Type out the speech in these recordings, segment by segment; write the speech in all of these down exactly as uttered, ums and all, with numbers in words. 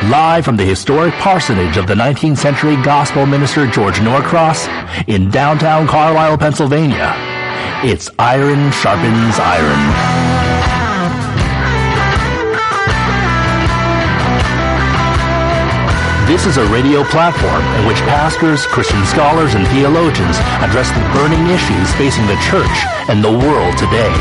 Live from the historic parsonage of the nineteenth century gospel minister George Norcross in downtown Carlisle, Pennsylvania, it's Iron Sharpens Iron. This is a radio platform in which pastors, Christian scholars, and theologians address the burning issues facing the church and the world today.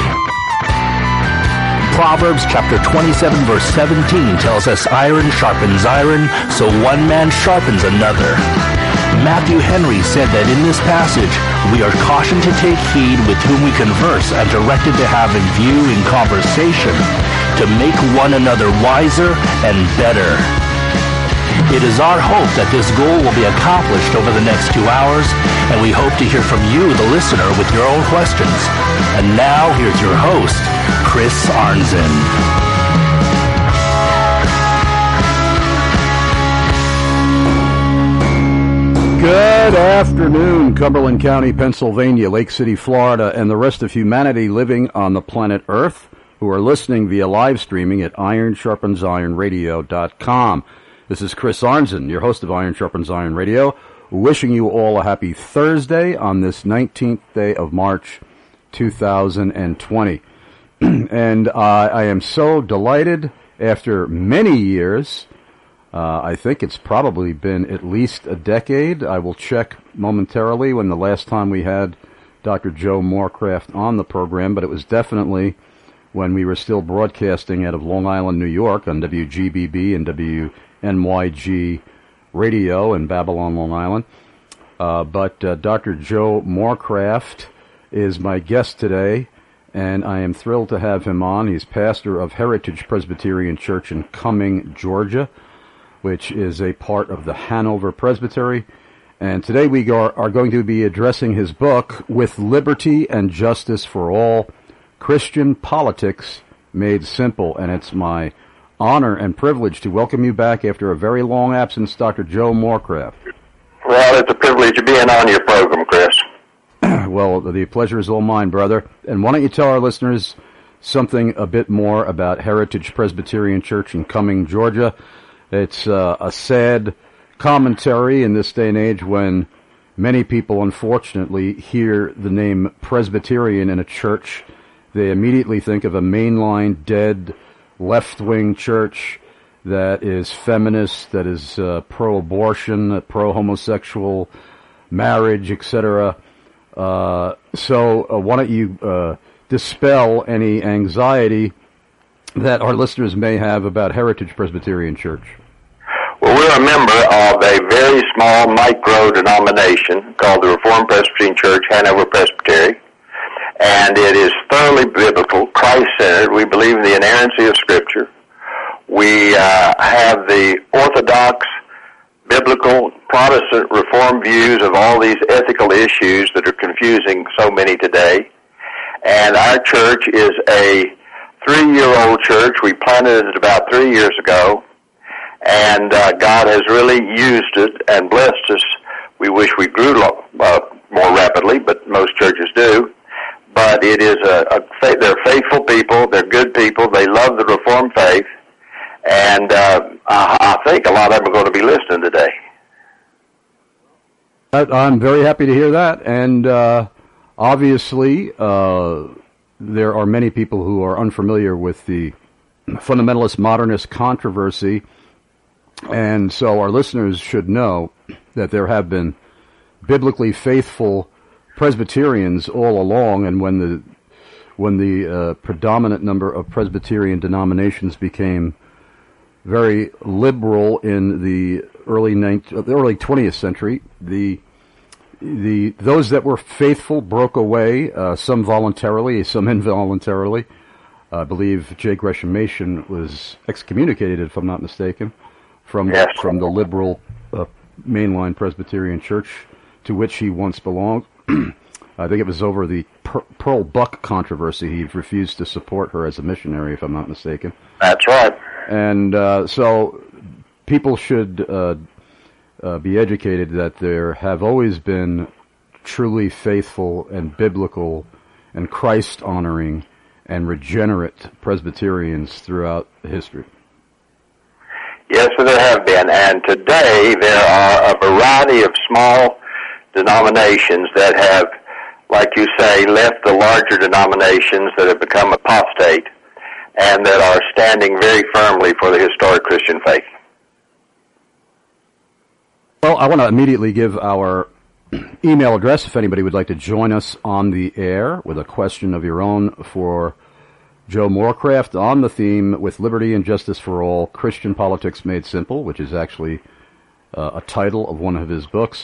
Proverbs chapter twenty-seven verse seventeen tells us iron sharpens iron, so one man sharpens another. Matthew Henry said that in this passage, we are cautioned to take heed with whom we converse and directed to have in view in conversation to make one another wiser and better. It is our hope that this goal will be accomplished over the next two hours, and we hope to hear from you, the listener, with your own questions. And now, here's your host, Chris Arnzen. Good afternoon, Cumberland County, Pennsylvania, Lake City, Florida, and the rest of humanity living on the planet Earth who are listening via live streaming at iron sharpens iron radio dot com. This is Chris Arnzen, your host of Iron Sharpens Iron Radio, wishing you all a happy Thursday on this nineteenth day of March, two thousand twenty. And uh, I am so delighted after many years. Uh, I think it's probably been at least a decade. I will check momentarily when the last time we had Doctor Joe Morecraft on the program, but it was definitely when we were still broadcasting out of Long Island, New York on W G B B and W N Y G Radio in Babylon, Long Island. Uh, but uh, Doctor Joe Morecraft is my guest today, and I am thrilled to have him on. He's pastor of Heritage Presbyterian Church in Cumming, Georgia, which is a part of the Hanover Presbytery. And today we are, are going to be addressing his book, With Liberty and Justice for All, Christian Politics Made Simple. And it's my honor and privilege to welcome you back after a very long absence, Doctor Joe Morecraft. Well, it's a privilege of being on your program, Chris. Well, the pleasure is all mine, brother. And why don't you tell our listeners something a bit more about Heritage Presbyterian Church in Cumming, Georgia? It's uh, a sad commentary in this day and age when many people, unfortunately, hear the name Presbyterian in a church. They immediately think of a mainline, dead, left-wing church that is feminist, that is uh, pro-abortion, pro-homosexual marriage, et cetera. Uh, so uh, why don't you uh, dispel any anxiety that our listeners may have about Heritage Presbyterian Church? Well, we're a member of a very small micro-denomination called the Reformed Presbyterian Church, Hanover Presbytery, and it is thoroughly biblical, Christ-centered. We believe in the inerrancy of Scripture. We uh, have the orthodox, biblical, Protestant Reformed views of all these ethical issues that are confusing so many today. And our church is a three-year-old church. We planted it about three years ago, and uh, God has really used it and blessed us. We wish we grew lo- uh, more rapidly, but most churches do. But it is a, a they're faithful people, they're good people, they love the Reformed faith, and uh, I, I think a lot of them are going to be listening today. I'm very happy to hear that, and uh, obviously uh, there are many people who are unfamiliar with the fundamentalist modernist controversy, and so our listeners should know that there have been biblically faithful Presbyterians all along, and when the when the uh, predominant number of Presbyterian denominations became very liberal in the early nineteenth, the early twentieth century, the the those that were faithful broke away, uh, some voluntarily, some involuntarily. I believe J. Gresham Machen was excommunicated, if I'm not mistaken, from yes. from the liberal uh, mainline Presbyterian Church to which he once belonged. I think it was over the per- Pearl Buck controversy. He refused to support her as a missionary, if I'm not mistaken. That's right. And uh, so people should uh, uh, be educated that there have always been truly faithful and biblical and Christ-honoring and regenerate Presbyterians throughout history. Yes, sir, there have been. And today there are a variety of small denominations that have, like you say, left the larger denominations that have become apostate and that are standing very firmly for the historic Christian faith. Well, I want to immediately give our email address if anybody would like to join us on the air with a question of your own for Joe Morecraft on the theme with liberty and justice for all, Christian Politics Made Simple, which is actually uh, a title of one of his books.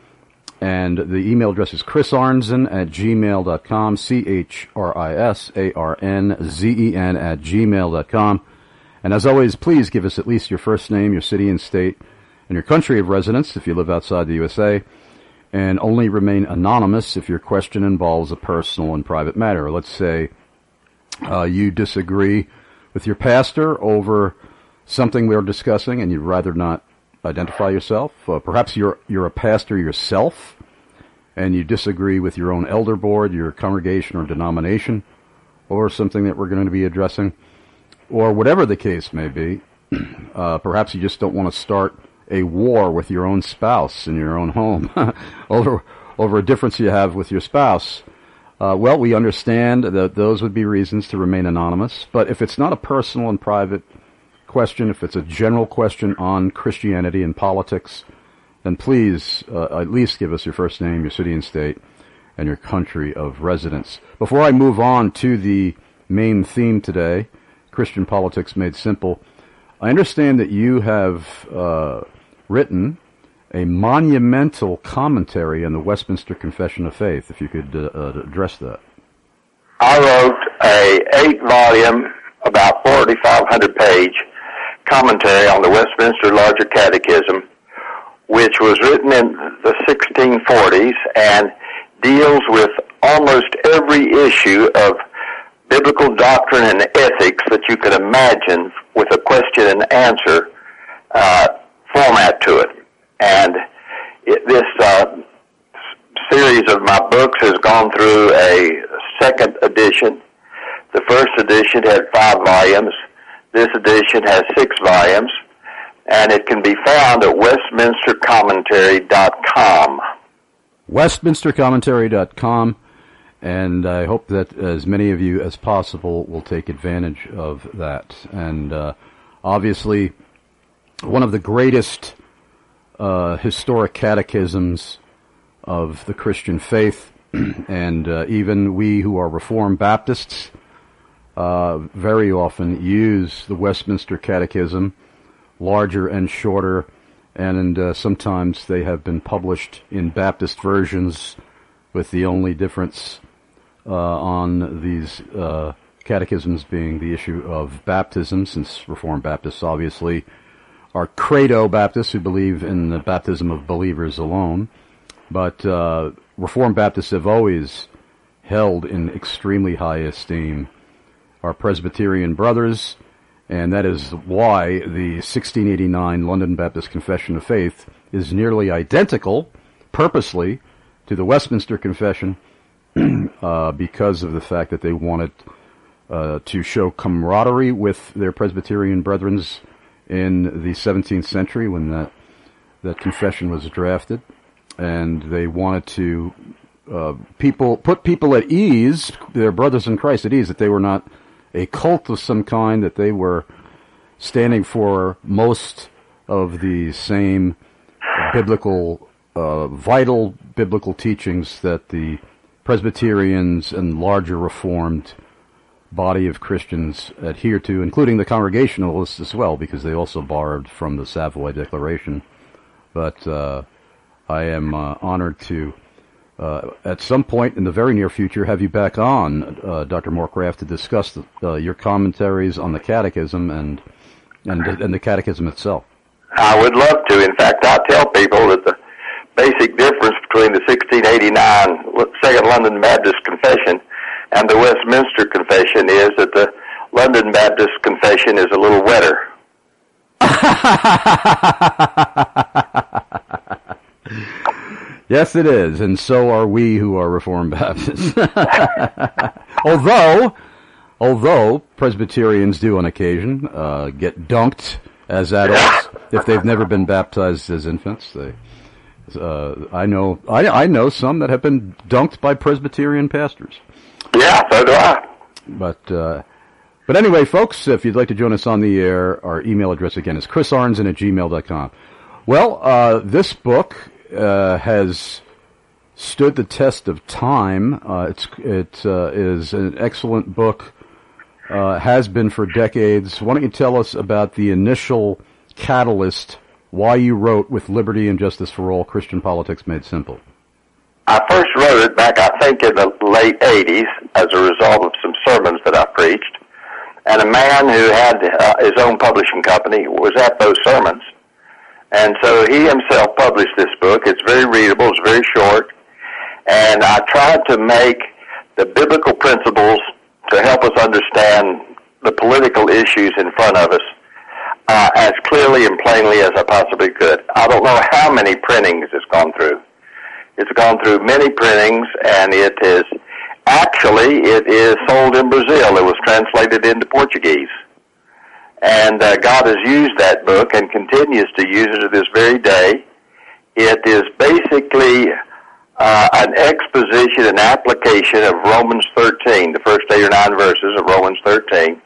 And the email address is chris arnzen at gmail dot com, C H R I S A R N Z E N at gmail dot com. And as always, please give us at least your first name, your city and state, and your country of residence if you live outside the U S A, and only remain anonymous if your question involves a personal and private matter. Let's say uh, you disagree with your pastor over something we're discussing and you'd rather not identify yourself. Uh, perhaps you're you're a pastor yourself and you disagree with your own elder board, your congregation or denomination, or something that we're going to be addressing, or whatever the case may be. Uh, perhaps you just don't want to start a war with your own spouse in your own home over over a difference you have with your spouse. Uh, well, we understand that those would be reasons to remain anonymous. But if it's not a personal and private question, if it's a general question on Christianity and politics, then please uh, at least give us your first name, your city and state, and your country of residence. Before I move on to the main theme today, Christian Politics Made Simple, I understand that you have uh, written a monumental commentary on the Westminster Confession of Faith, if you could uh, uh, address that. I wrote a eight-volume, about forty-five hundred page commentary on the Westminster Larger Catechism, which was written in the sixteen forties and deals with almost every issue of biblical doctrine and ethics that you could imagine with a question and answer uh, format to it. And it, this uh, series of my books has gone through a second edition. The first edition had five volumes. This edition has six volumes. And it can be found at westminster commentary dot com. westminster commentary dot com. And I hope that as many of you as possible will take advantage of that. And uh, obviously, one of the greatest uh, historic catechisms of the Christian faith, and uh, even we who are Reformed Baptists uh, very often use the Westminster Catechism, larger and shorter, and uh, sometimes they have been published in Baptist versions with the only difference Uh, on these uh, catechisms being the issue of baptism, since Reformed Baptists obviously are credo Baptists who believe in the baptism of believers alone. But uh, Reformed Baptists have always held in extremely high esteem our Presbyterian brothers, and that is why the sixteen eighty-nine London Baptist Confession of Faith is nearly identical, purposely, to the Westminster Confession, Uh, because of the fact that they wanted uh, to show camaraderie with their Presbyterian brethren in the seventeenth century when that that confession was drafted, and they wanted to uh, people put people at ease, their brothers in Christ at ease, that they were not a cult of some kind, that they were standing for most of the same biblical, uh, vital biblical teachings that the Presbyterians and larger Reformed body of Christians adhere to, including the Congregationalists as well, because they also borrowed from the Savoy Declaration. But uh, I am uh, honored to, uh, at some point in the very near future, have you back on, uh, Doctor Morecraft, to discuss the, uh, your commentaries on the Catechism and, and and the Catechism itself. I would love to. In fact, I tell people that the basic difference between the sixteen eighty-nine Second London Baptist Confession and the Westminster Confession is that the London Baptist Confession is a little wetter. Yes, it is, and so are we who are Reformed Baptists. although, although Presbyterians do on occasion uh, get dunked as adults if they've never been baptized as infants. They, uh, I know, I, I know some that have been dunked by Presbyterian pastors. Yeah, so do I. But, uh, but anyway, folks, if you'd like to join us on the air, our email address again is chris arnzen at gmail dot com. Well, uh, this book, uh, has stood the test of time. Uh, it's, it, uh, is an excellent book, uh, has been for decades. Why don't you tell us about the initial catalyst, why you wrote With Liberty and Justice for All, Christian Politics Made Simple? I first wrote it back, I think, in the late eighties as a result of some sermons that I preached. And a man who had uh, his own publishing company was at those sermons. And so he himself published this book. It's very readable. It's very short. And I tried to make the biblical principles to help us understand the political issues in front of us uh, as clearly and plainly as I possibly could. I don't know how many printings it's gone through. It's gone through many printings, and it is actually, it is sold in Brazil. It was translated into Portuguese. And uh, God has used that book and continues to use it to this very day. It is basically uh, an exposition, an application of Romans thirteen, the first eight or nine verses of Romans thirteen.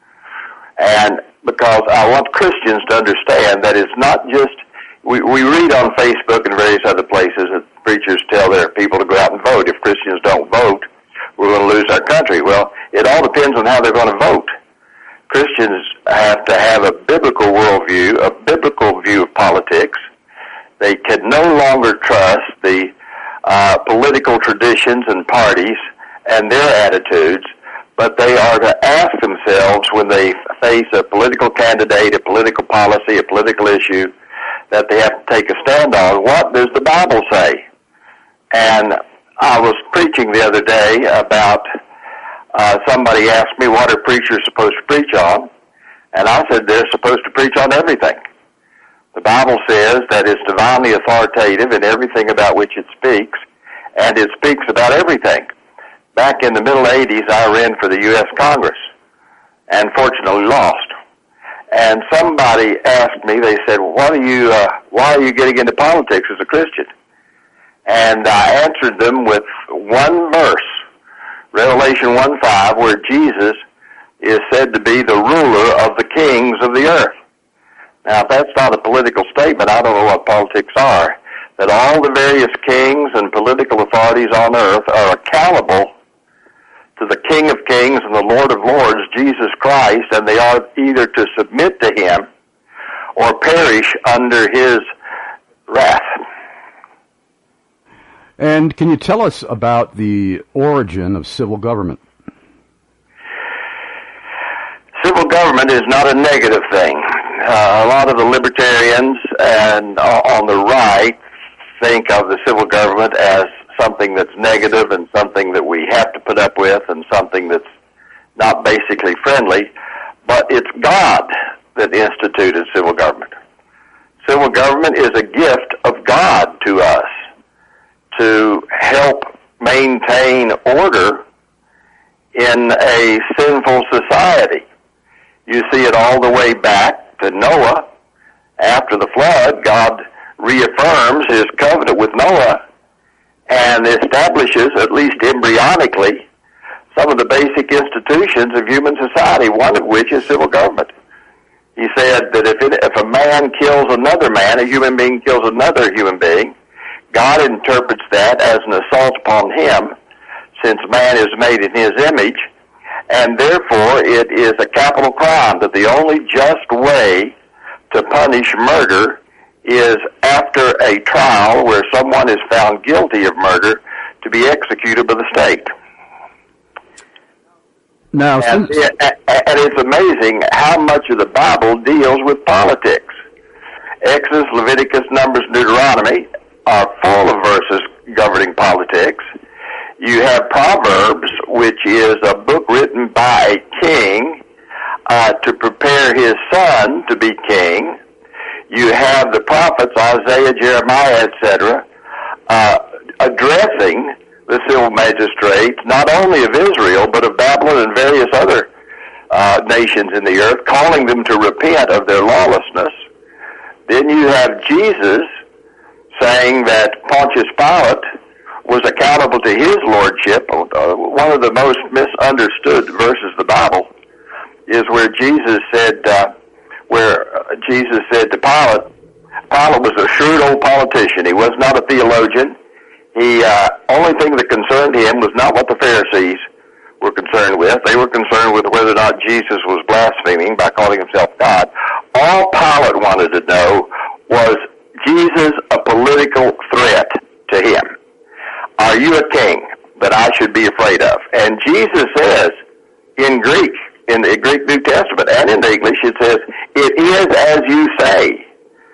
And because I want Christians to understand that it's not just, we, we read on Facebook and various other places that preachers tell their people to go out and vote. If Christians don't vote, we're going to lose our country. Well, it all depends on how they're going to vote. Christians have to have a biblical worldview, a biblical view of politics. They can no longer trust the uh, political traditions and parties and their attitudes, but they are to ask themselves when they face a political candidate, a political policy, a political issue that they have to take a stand on, what does the Bible say? And I was preaching the other day about uh, somebody asked me what are preachers supposed to preach on, and I said they're supposed to preach on everything. The Bible says that it's divinely authoritative in everything about which it speaks, and it speaks about everything. Back in the middle eighties, I ran for the U S Congress, and fortunately lost. And somebody asked me, they said, "What are you, uh, why are you getting into politics as a Christian?" And I answered them with one verse, Revelation one five, where Jesus is said to be the ruler of the kings of the earth. Now, if that's not a political statement, I don't know what politics are. That all the various kings and political authorities on earth are accountable to the King of Kings and the Lord of Lords, Jesus Christ, and they are either to submit to him or perish under his wrath. And can you tell us about the origin of civil government? Civil government is not a negative thing. Uh, a lot of the libertarians and uh, on the right think of the civil government as something that's negative and something that we have to put up with and something that's not basically friendly. But it's God that instituted civil government. Civil government is a gift of God to us to help maintain order in a sinful society. You see it all the way back to Noah. After the flood, God reaffirms his covenant with Noah and establishes, at least embryonically, some of the basic institutions of human society, one of which is civil government. He said that if, it, if a man kills another man, a human being kills another human being, God interprets that as an assault upon him, since man is made in his image, and therefore it is a capital crime, that the only just way to punish murder is after a trial where someone is found guilty of murder to be executed by the state. Now, and, since... and it's amazing how much of the Bible deals with politics. Exodus, Leviticus, Numbers, Deuteronomy are full of verses governing politics. You have Proverbs, which is a book written by a king uh, to prepare his son to be king. You have the prophets, Isaiah, Jeremiah, et cetera, uh, addressing the civil magistrates, not only of Israel, but of Babylon and various other uh, nations in the earth, calling them to repent of their lawlessness. Then you have Jesus saying that Pontius Pilate was accountable to his lordship. Uh, one of the most misunderstood verses of the Bible is where Jesus said, uh, where Jesus said to Pilate, Pilate was a shrewd old politician. He was not a theologian. He, uh, only thing that concerned him was not what the Pharisees were concerned with. They were concerned with whether or not Jesus was blaspheming by calling himself God. All Pilate wanted to know was, Jesus a political threat to him? Are you a king that I should be afraid of? And Jesus says in Greek, in the Greek New Testament and in English, it says, it is as you say.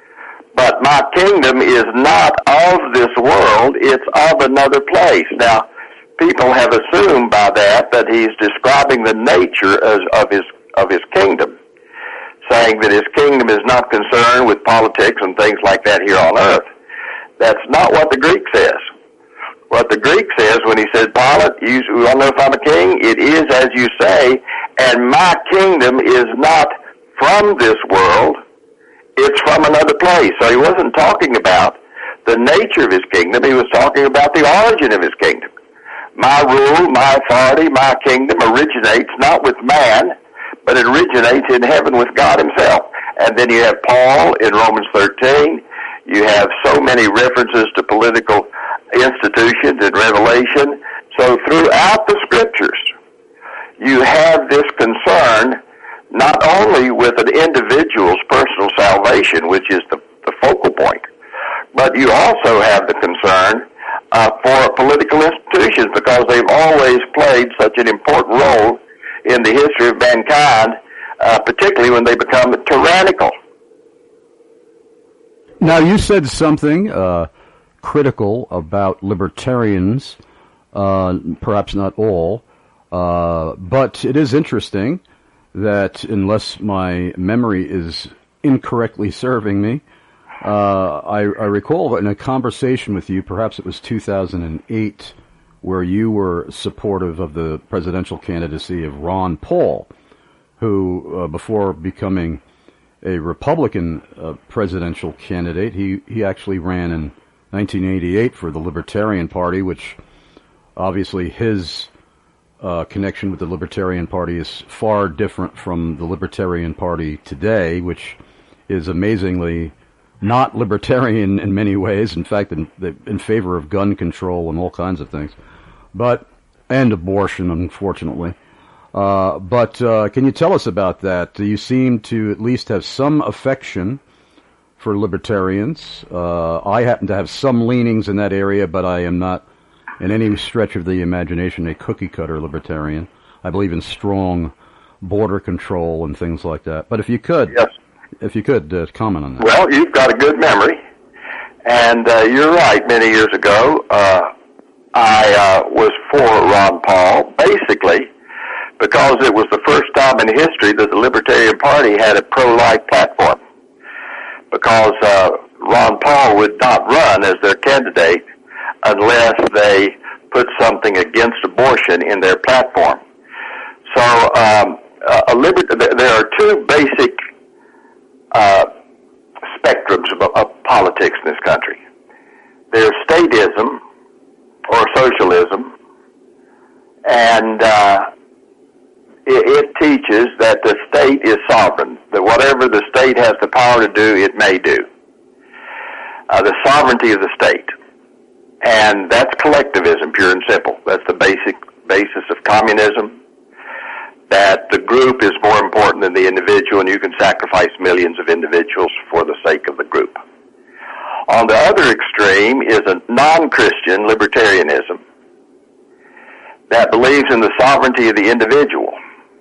But my kingdom is not of this world, it's of another place. Now, people have assumed by that that he's describing the nature of, of his of his kingdom, saying that his kingdom is not concerned with politics and things like that here on earth. That's not what the Greek says. What the Greek says when he said, Pilate, you want to know if I'm a king? It is as you say, and my kingdom is not from this world, it's from another place. So he wasn't talking about the nature of his kingdom, he was talking about the origin of his kingdom. My rule, my authority, my kingdom originates not with man, but it originates in heaven with God himself. And then you have Paul in Romans thirteen. You have so many references to political institutions in Revelation. So throughout the scriptures, you have this concern not only with an individual's personal salvation, which is the, the focal point, but you also have the concern uh, for political institutions, because they've always played such an important role in the history of mankind, uh, particularly when they become tyrannical. Now, you said something uh, critical about libertarians, uh, perhaps not all, uh, but it is interesting that, unless my memory is incorrectly serving me, uh, I, I recall in a conversation with you, perhaps it was two thousand eight, where you were supportive of the presidential candidacy of Ron Paul, who, uh, before becoming a Republican uh, presidential candidate, he, he actually ran in nineteen eighty-eight for the Libertarian Party, which obviously his uh, connection with the Libertarian Party is far different from the Libertarian Party today, which is amazingly not libertarian in many ways. In fact, in, in favor of gun control and all kinds of things, but and abortion, unfortunately. Uh, but uh, can you tell us about that? You seem to at least have some affection for libertarians. Uh, I happen to have some leanings in that area, but I am not, in any stretch of the imagination, a cookie-cutter libertarian. I believe in strong border control and things like that. But if you could, yes. if you could uh, comment on that. Well, you've got a good memory, and uh, you're right. Many years ago, uh, I uh, was for Ron Paul, basically because it was the first time in history that the Libertarian Party had a pro-life platform. Because uh, Ron Paul would not run as their candidate unless they put something against abortion in their platform. So um, a liber- there are two basic uh, spectrums of, of politics in this country. There's statism or socialism, and uh, it, it teaches that the state is sovereign, that whatever the state has the power to do, it may do. Uh, the sovereignty of the state. And that's collectivism, pure and simple. That's the basic basis of communism, that the group is more important than the individual, and you can sacrifice millions of individuals for the sake of the group. On the other extreme is a non-Christian libertarianism that believes in the sovereignty of the individual,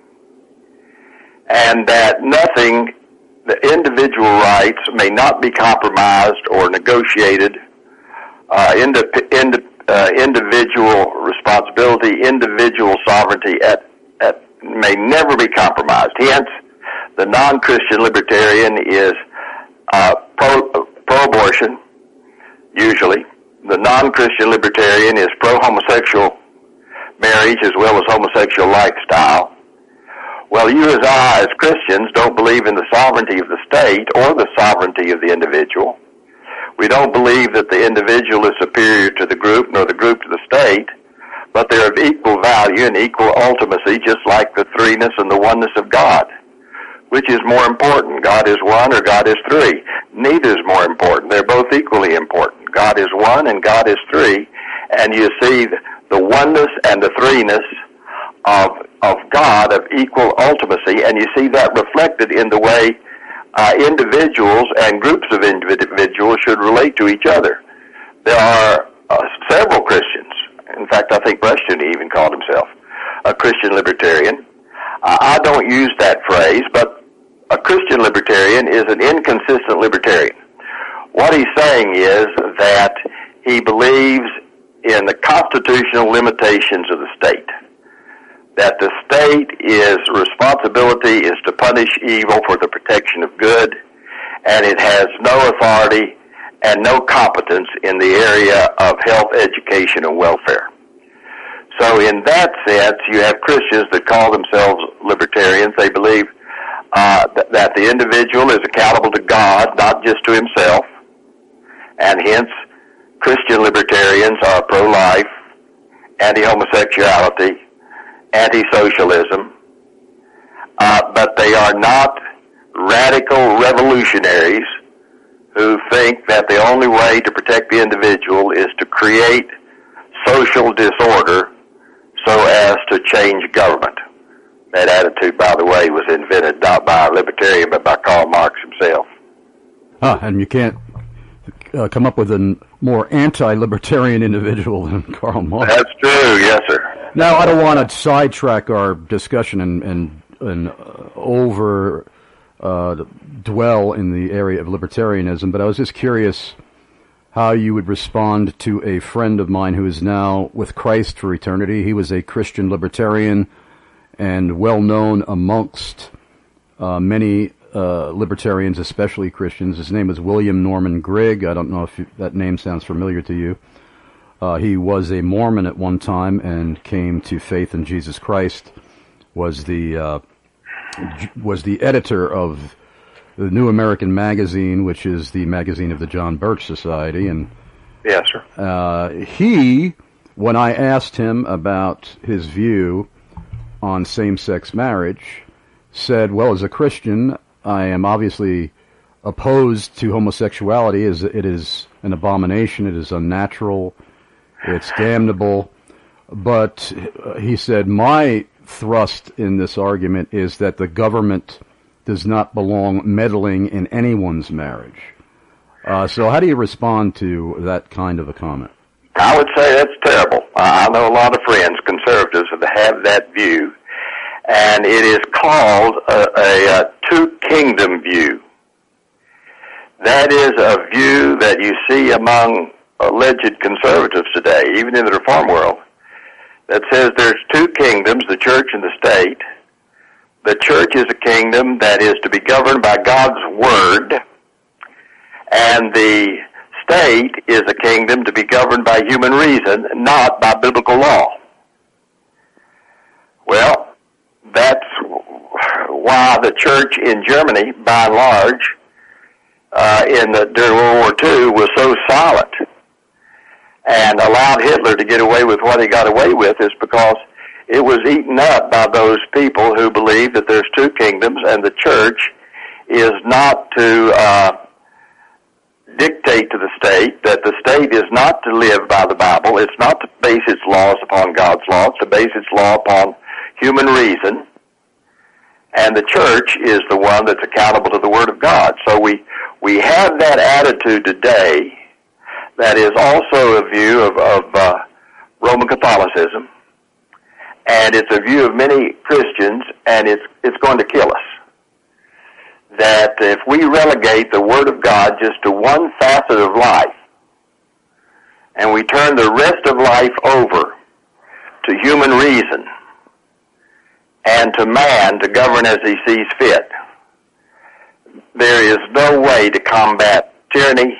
and that nothing, the individual rights may not be compromised or negotiated, uh, indi- indi- uh, individual responsibility, individual sovereignty at, at may never be compromised. Hence, the non-Christian libertarian is uh, pro, uh, pro-abortion, usually. The non-Christian libertarian is pro-homosexual marriage as well as homosexual lifestyle. Well, you as I, as Christians, don't believe in the sovereignty of the state or the sovereignty of the individual. We don't believe that the individual is superior to the group, nor the group to the state, but they're of equal value and equal ultimacy, just like the threeness and the oneness of God. Which is more important, God is one or God is three? Neither is more important. They're both equally important. God is one and God is three, and you see the oneness and the threeness of of God of equal ultimacy, and you see that reflected in the way uh, individuals and groups of individuals should relate to each other. There are uh, several Christians. In fact, I think Rushton even called himself a Christian libertarian. Uh, I don't use that phrase, but a Christian libertarian is an inconsistent libertarian. What he's saying is that he believes in the constitutional limitations of the state, that the state is responsibility is to punish evil for the protection of good, and it has no authority and no competence in the area of health, education, and welfare. So in that sense, you have Christians that call themselves libertarians. They believe uh, th- that the individual is accountable to God, not just to himself, and hence Christian libertarians are pro-life, anti-homosexuality, anti-socialism, uh, but they are not radical revolutionaries who think that the only way to protect the individual is to create social disorder so as to change government. That attitude, by the way, was invented not by a libertarian but by Karl Marx himself. Ah, and you can't uh, come up with a more anti-libertarian individual than Karl Marx. That's true, yes, sir. Now, I don't want to sidetrack our discussion and, and, and uh, over uh, dwell in the area of libertarianism, but I was just curious how you would respond to a friend of mine who is now with Christ for eternity. He was a Christian libertarian and well known amongst uh, many uh, libertarians, especially Christians. His name is William Norman Grigg. I don't know if you, that name sounds familiar to you. Uh, he was a Mormon at one time and came to faith in Jesus Christ. Was the uh, was the editor of the New American Magazine, which is the magazine of the John Birch Society. And yes, sir. Uh, he, when I asked him about his view on same-sex marriage, said, "Well, as a Christian, I am obviously opposed to homosexuality. As it is an abomination. It is unnatural. It's damnable." But he said, my thrust in this argument is that the government does not belong meddling in anyone's marriage. Uh, so how do you respond to that kind of a comment? I would say that's terrible. I know a lot of friends, conservatives, that have that view, and it is called a, a, a two-kingdom view. That is a view that you see among alleged conservatives today, even in the reform world, that says there's two kingdoms, the church and the state. The church is a kingdom that is to be governed by God's word, and the state is a kingdom to be governed by human reason, not by biblical law. Well, that's why the church in Germany, by and large, uh, in the, during World War Two, was so silent and allowed Hitler to get away with what he got away with, is because it was eaten up by those people who believe that there's two kingdoms, and the church is not to uh, dictate to the state, that the state is not to live by the Bible. It's not to base its laws upon God's law. It's to base its law upon human reason. And the church is the one that's accountable to the Word of God. So we, we have that attitude today that is also a view of, of uh, Roman Catholicism. And it's a view of many Christians, and it's it's going to kill us. That if we relegate the Word of God just to one facet of life, and we turn the rest of life over to human reason and to man to govern as he sees fit, there is no way to combat tyranny,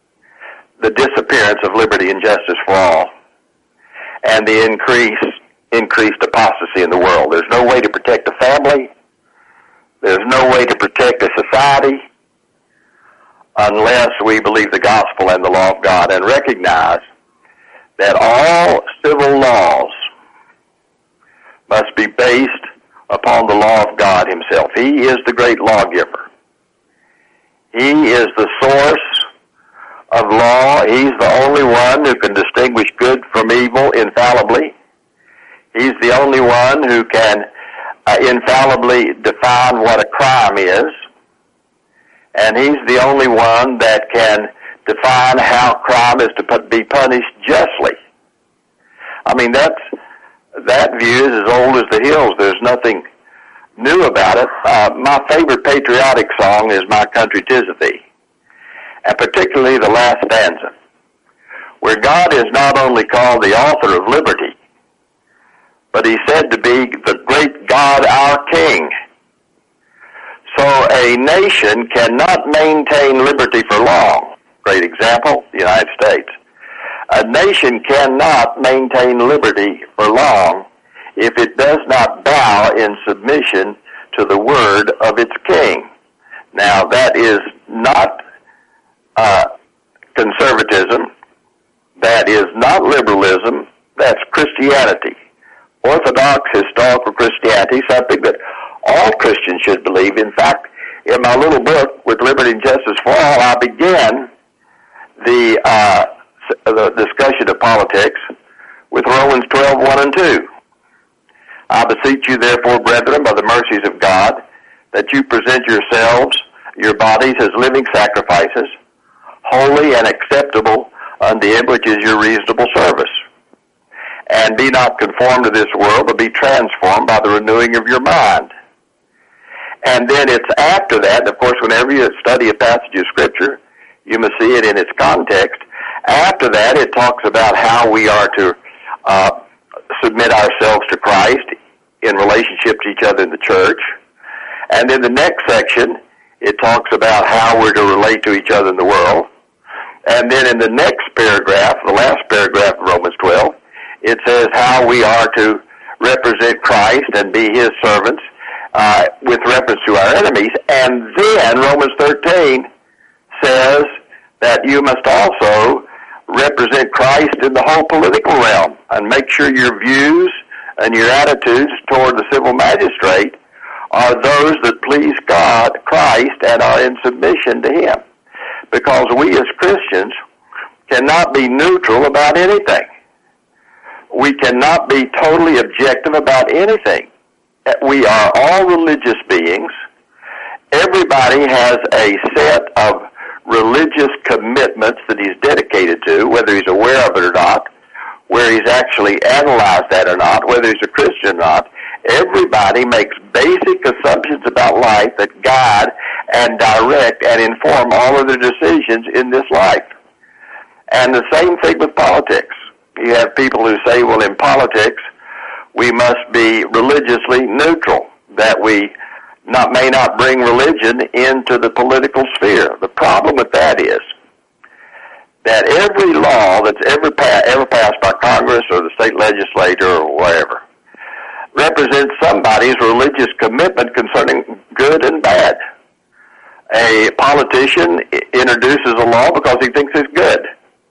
the disappearance of liberty and justice for all, and the increase increased apostasy in the world. There's no way to protect the family. There's no way to protect a society unless we believe the gospel and the law of God and recognize that all civil laws must be based upon the law of God himself. He is the great lawgiver. He is the source of law. He's the only one who can distinguish good from evil infallibly. He's the only one who can uh, infallibly define what a crime is. And he's the only one that can define how crime is to be punished justly. I mean, that's, that view is as old as the hills. There's nothing new about it. Uh, my favorite patriotic song is My Country 'Tis of Thee, and particularly the last stanza, where God is not only called the author of liberty, but he's said to be the great God, our King. So a nation cannot maintain liberty for long. Great example, the United States. A nation cannot maintain liberty for long if it does not bow in submission to the word of its king. Now, that is not uh, conservatism. That is not liberalism. That's Christianity. Orthodox historical Christianity, something that all Christians should believe. In fact, in my little book, With Liberty and Justice for All, I began the, uh, the discussion of politics with Romans twelve, one and two. I beseech you, therefore, brethren, by the mercies of God, that you present yourselves, your bodies, as living sacrifices, holy and acceptable unto him, which is your reasonable service. And be not conformed to this world, but be transformed by the renewing of your mind. And then it's after that, of course, whenever you study a passage of Scripture, you must see it in its context. After that, it talks about how we are to uh, submit ourselves to Christ in relationship to each other in the church. And in the next section, it talks about how we're to relate to each other in the world. And then in the next paragraph, the last paragraph of Romans twelve, it says how we are to represent Christ and be his servants uh, with reference to our enemies. And then Romans thirteen says that you must also represent Christ in the whole political realm and make sure your views and your attitudes toward the civil magistrate are those that please God, Christ, and are in submission to him. Because we as Christians cannot be neutral about anything. We cannot be totally objective about anything. We are all religious beings. Everybody has a set of religious commitments that he's dedicated to, whether he's aware of it or not, where he's actually analyzed that or not, whether he's a Christian or not. Everybody makes basic assumptions about life that guide and direct and inform all of their decisions in this life. And the same thing with politics. You have people who say, well, in politics, we must be religiously neutral, that we not may not bring religion into the political sphere. The problem with that is that every law that's ever, pa- ever passed by Congress or the state legislature or whatever represents somebody's religious commitment concerning good and bad. A politician introduces a law because he thinks it's good.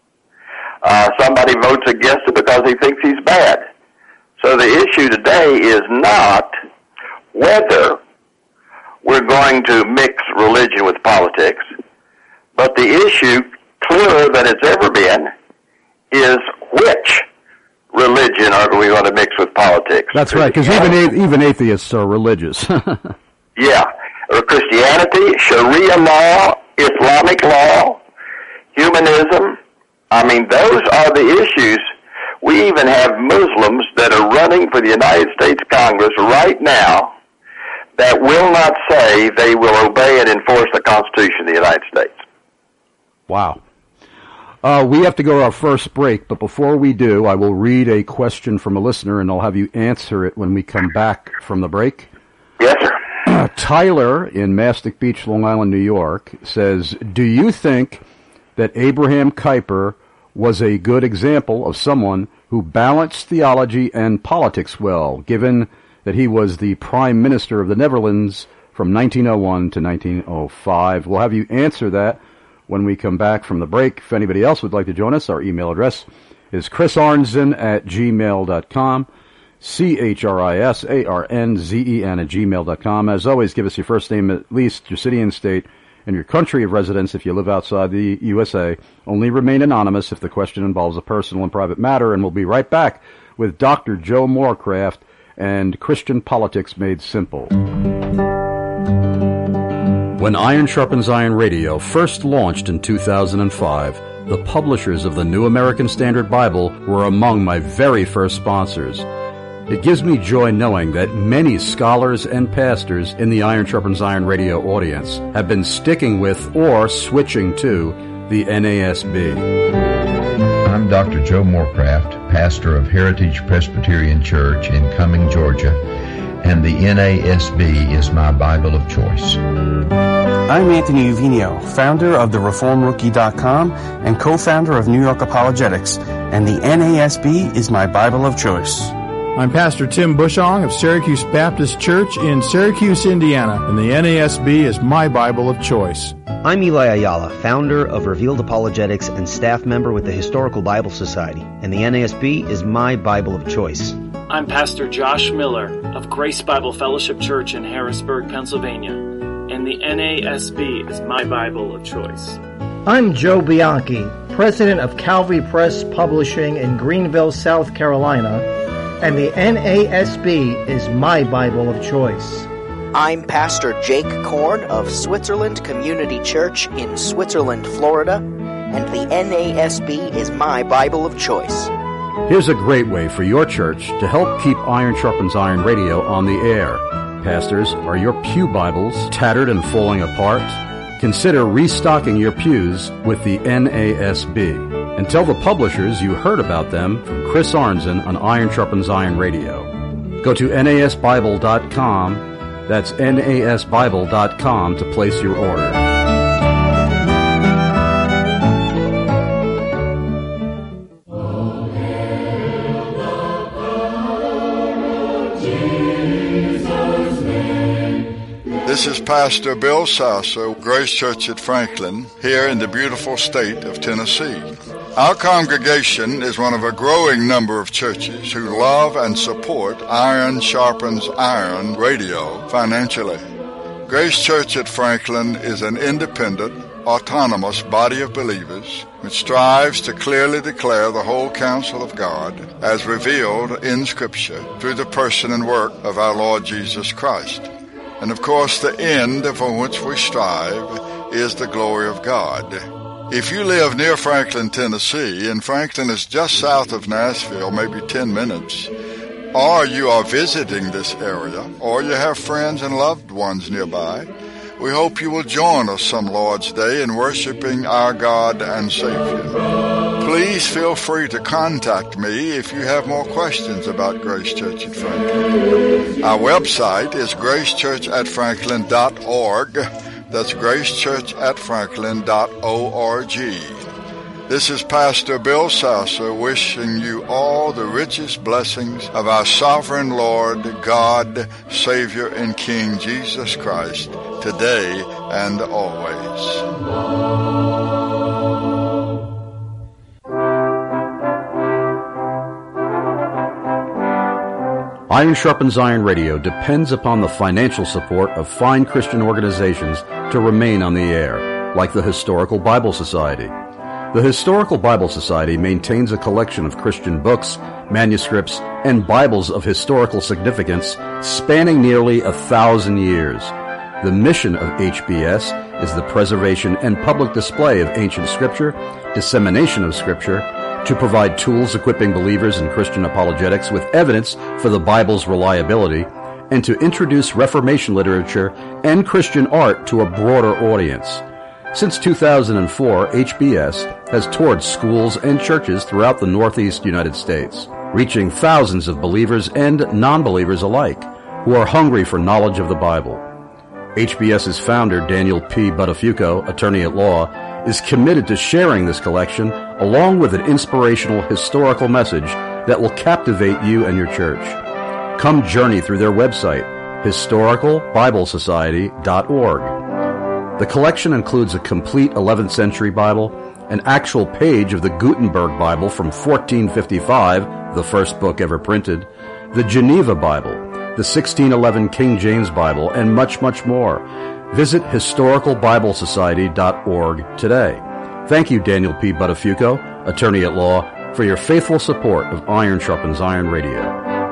Uh, somebody votes against it because he thinks he's bad. So the issue today is not whether we're going to mix religion with politics, but the issue, clearer than it's ever been, is which religion are we going to mix with politics? That's right, because even a- even atheists are religious. Yeah. Or Christianity, Sharia law, Islamic law, humanism. I mean, those are the issues. We even have Muslims that are running for the United States Congress right now that will not say they will obey and enforce the Constitution of the United States. Wow. Uh, we have to go to our first break, but before we do, I will read a question from a listener, and I'll have you answer it when we come back from the break. Yes, sir. Uh, Tyler in Mastic Beach, Long Island, New York, says, do you think that Abraham Kuyper was a good example of someone who balanced theology and politics well, given that he was the Prime Minister of the Netherlands from nineteen oh one to nineteen oh five. We'll have you answer that when we come back from the break. If anybody else would like to join us, our email address is chris arnzen at gmail dot com, C H R I S A R N Z E N at gmail dot com. As always, give us your first name, at least your city and state, and your country of residence if you live outside the U S A. Only remain anonymous if the question involves a personal and private matter, and we'll be right back with Doctor Joe Morecraft and Christian Politics Made Simple. When Iron Sharpens Iron Radio first launched in two thousand five, the publishers of the New American Standard Bible were among my very first sponsors. It gives me joy knowing that many scholars and pastors in the Iron Sharpens Iron Radio audience have been sticking with or switching to the N A S B. I'm Doctor Joe Morecraft, pastor of Heritage Presbyterian Church in Cumming, Georgia, and the N A S B is my Bible of choice. I'm Anthony Uvino, founder of the reform rookie dot com and co-founder of New York Apologetics, and the N A S B is my Bible of choice. I'm Pastor Tim Bushong of Syracuse Baptist Church in Syracuse, Indiana, and the N A S B is my Bible of choice. I'm Eli Ayala, founder of Revealed Apologetics and staff member with the Historical Bible Society, and the N A S B is my Bible of choice. I'm Pastor Josh Miller of Grace Bible Fellowship Church in Harrisburg, Pennsylvania, and the N A S B is my Bible of choice. I'm Joe Bianchi, president of Calvary Press Publishing in Greenville, South Carolina, and the N A S B is my Bible of choice. I'm Pastor Jake Korn of Switzerland Community Church in Switzerland, Florida, and the N A S B is my Bible of choice. Here's a great way for your church to help keep Iron Sharpens Iron Radio on the air. Pastors, are your pew Bibles tattered and falling apart? Consider restocking your pews with the N A S B. And tell the publishers you heard about them from Chris Arnzen on Iron Sharpens Iron Radio. Go to N A S Bible dot com. That's N A S Bible dot com to place your order. This is Pastor Bill Sasser, Grace Church at Franklin, here in the beautiful state of Tennessee. Our congregation is one of a growing number of churches who love and support Iron Sharpens Iron Radio financially. Grace Church at Franklin is an independent, autonomous body of believers which strives to clearly declare the whole counsel of God as revealed in Scripture through the person and work of our Lord Jesus Christ. And of course, the end for which we strive is the glory of God. If you live near Franklin, Tennessee, and Franklin is just south of Nashville, maybe ten minutes, or you are visiting this area, or you have friends and loved ones nearby, we hope you will join us some Lord's Day in worshiping our God and Savior. Please feel free to contact me if you have more questions about Grace Church at Franklin. Our website is grace church at franklin dot org. That's grace church at franklin dot org. This is Pastor Bill Sasser wishing you all the richest blessings of our sovereign Lord, God, Savior, and King Jesus Christ, today and always. Iron Sharpens Iron Radio depends upon the financial support of fine Christian organizations to remain on the air, like the Historical Bible Society. The Historical Bible Society maintains a collection of Christian books, manuscripts, and Bibles of historical significance spanning nearly a thousand years. The mission of H B S is the preservation and public display of ancient Scripture, dissemination of Scripture, to provide tools equipping believers in Christian apologetics with evidence for the Bible's reliability, and to introduce Reformation literature and Christian art to a broader audience. Since two thousand four, H B S has toured schools and churches throughout the Northeast United States, reaching thousands of believers and non-believers alike who are hungry for knowledge of the Bible. H B S's founder, Daniel P. Buttafuoco, attorney at law, is committed to sharing this collection along with an inspirational historical message that will captivate you and your church. Come journey through their website, historical bible society dot org. The collection includes a complete eleventh century Bible, an actual page of the Gutenberg Bible from fourteen fifty-five, the first book ever printed, the Geneva Bible, the sixteen eleven King James Bible, and much, much more. Visit historical bible society dot org today. Thank you, Daniel P. Buttafuoco, attorney at law, for your faithful support of Iron Sharpens Iron Radio.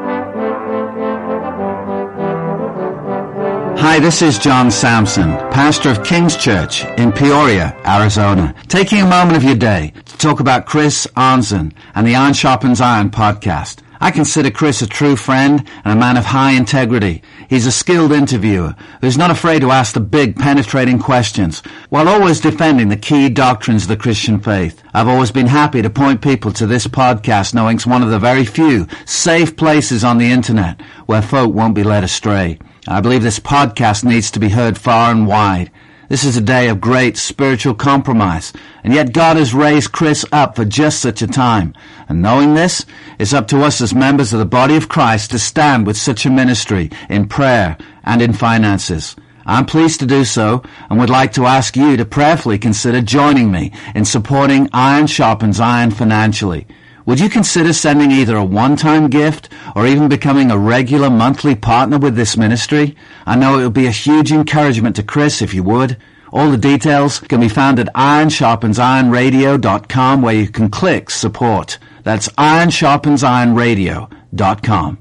Hi, this is John Sampson, pastor of King's Church in Peoria, Arizona, taking a moment of your day to talk about Chris Arnzen and the Iron Sharpens Iron podcast. I consider Chris a true friend and a man of high integrity. He's a skilled interviewer who's not afraid to ask the big, penetrating questions while always defending the key doctrines of the Christian faith. I've always been happy to point people to this podcast, knowing it's one of the very few safe places on the internet where folk won't be led astray. I believe this podcast needs to be heard far and wide. This is a day of great spiritual compromise, and yet God has raised Chris up for just such a time. And knowing this, it's up to us as members of the body of Christ to stand with such a ministry in prayer and in finances. I'm pleased to do so and would like to ask you to prayerfully consider joining me in supporting Iron Sharpens Iron financially. Would you consider sending either a one-time gift or even becoming a regular monthly partner with this ministry? I know it would be a huge encouragement to Chris if you would. All the details can be found at iron sharpens iron radio dot com, where you can click support. That's iron sharpens iron radio dot com.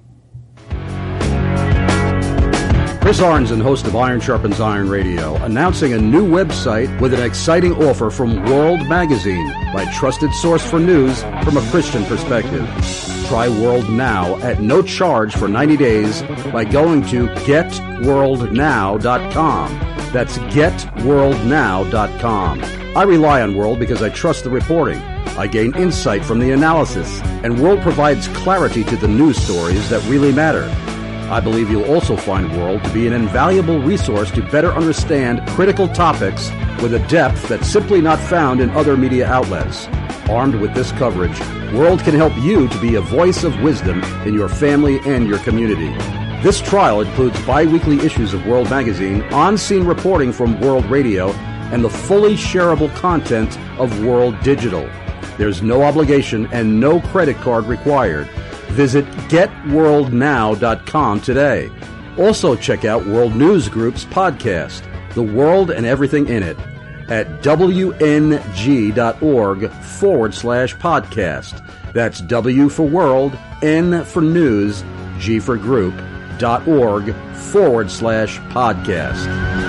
Chris Arnzen, host of Iron Sharpens Iron Radio, announcing a new website with an exciting offer from World Magazine, my trusted source for news from a Christian perspective. Try World Now at no charge for ninety days by going to get world now dot com. That's get world now dot com. I rely on World because I trust the reporting. I gain insight from the analysis, and World provides clarity to the news stories that really matter. I believe you'll also find World to be an invaluable resource to better understand critical topics with a depth that's simply not found in other media outlets. Armed with this coverage, World can help you to be a voice of wisdom in your family and your community. This trial includes bi-weekly issues of World Magazine, on-scene reporting from World Radio, and the fully shareable content of World Digital. There's no obligation and no credit card required. Visit get world now dot com today. Also check out World News Group's podcast, The World and Everything in It, at W N G dot org forward slash podcast. That's W for World, N for News, G for Group, dot org forward slash podcast.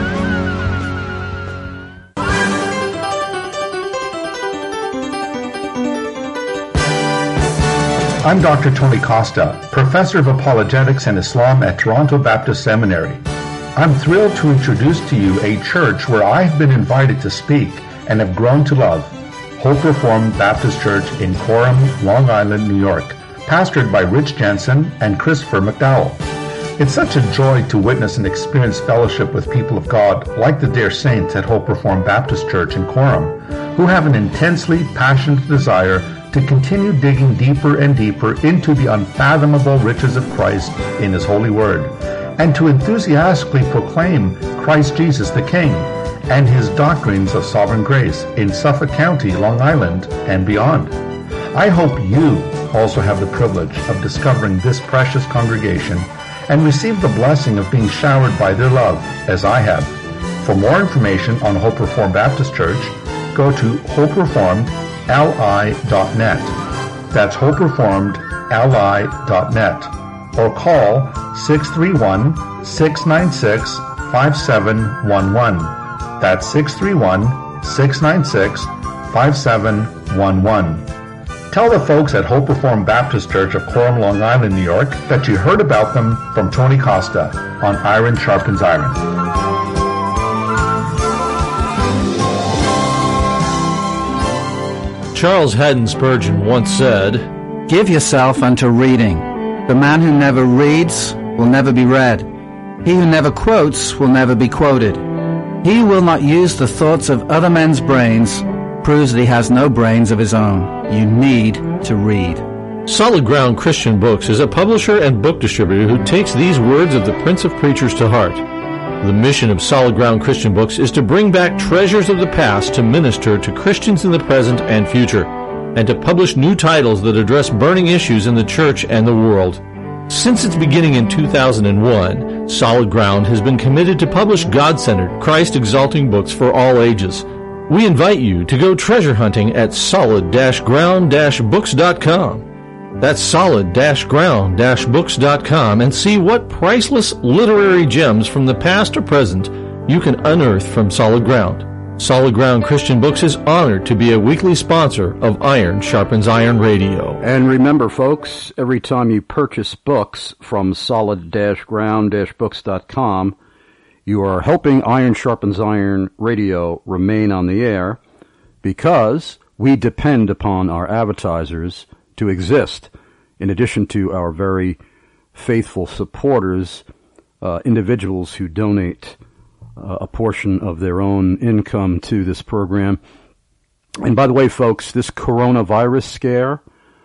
I'm Doctor Tony Costa, Professor of Apologetics and Islam at Toronto Baptist Seminary. I'm thrilled to introduce to you a church where I've been invited to speak and have grown to love, Hope Reformed Baptist Church in Coram, Long Island, New York, pastored by Rich Jensen and Christopher McDowell. It's such a joy to witness and experience fellowship with people of God like the dear saints at Hope Reformed Baptist Church in Coram, who have an intensely passionate desire to continue digging deeper and deeper into the unfathomable riches of Christ in His holy word, and to enthusiastically proclaim Christ Jesus the King and His doctrines of sovereign grace in Suffolk County, Long Island, and beyond. I hope you also have the privilege of discovering this precious congregation and receive the blessing of being showered by their love, as I have. For more information on Hope Reformed Baptist Church, go to hope reformed L I dot net. That's hope reformed L I dot net. Or call six three one, six nine six, five seven one one. That's six three one, six nine six, five seven one one. Tell the folks at Hope Reformed Baptist Church of Coram, Long Island, New York that you heard about them from Tony Costa on Iron Sharpens Iron. Charles Haddon Spurgeon once said, "Give yourself unto reading. The man who never reads will never be read. He who never quotes will never be quoted. He who will not use the thoughts of other men's brains proves that he has no brains of his own. You need to read. Solid Ground Christian Books is a publisher and book distributor who takes these words of the Prince of Preachers to heart. The mission of Solid Ground Christian Books is to bring back treasures of the past to minister to Christians in the present and future, and to publish new titles that address burning issues in the church and the world. Since its beginning in two thousand one, Solid Ground has been committed to publish God-centered, Christ-exalting books for all ages. We invite you to go treasure hunting at solid ground books dot com. That's solid ground books dot com, and see what priceless literary gems from the past or present you can unearth from Solid Ground. Solid Ground Christian Books is honored to be a weekly sponsor of Iron Sharpens Iron Radio. And remember, folks, every time you purchase books from solid ground books dot com, you are helping Iron Sharpens Iron Radio remain on the air, because we depend upon our advertisers to exist, in addition to our very faithful supporters, uh, individuals who donate uh, a portion of their own income to this program. And by the way, folks, this coronavirus scare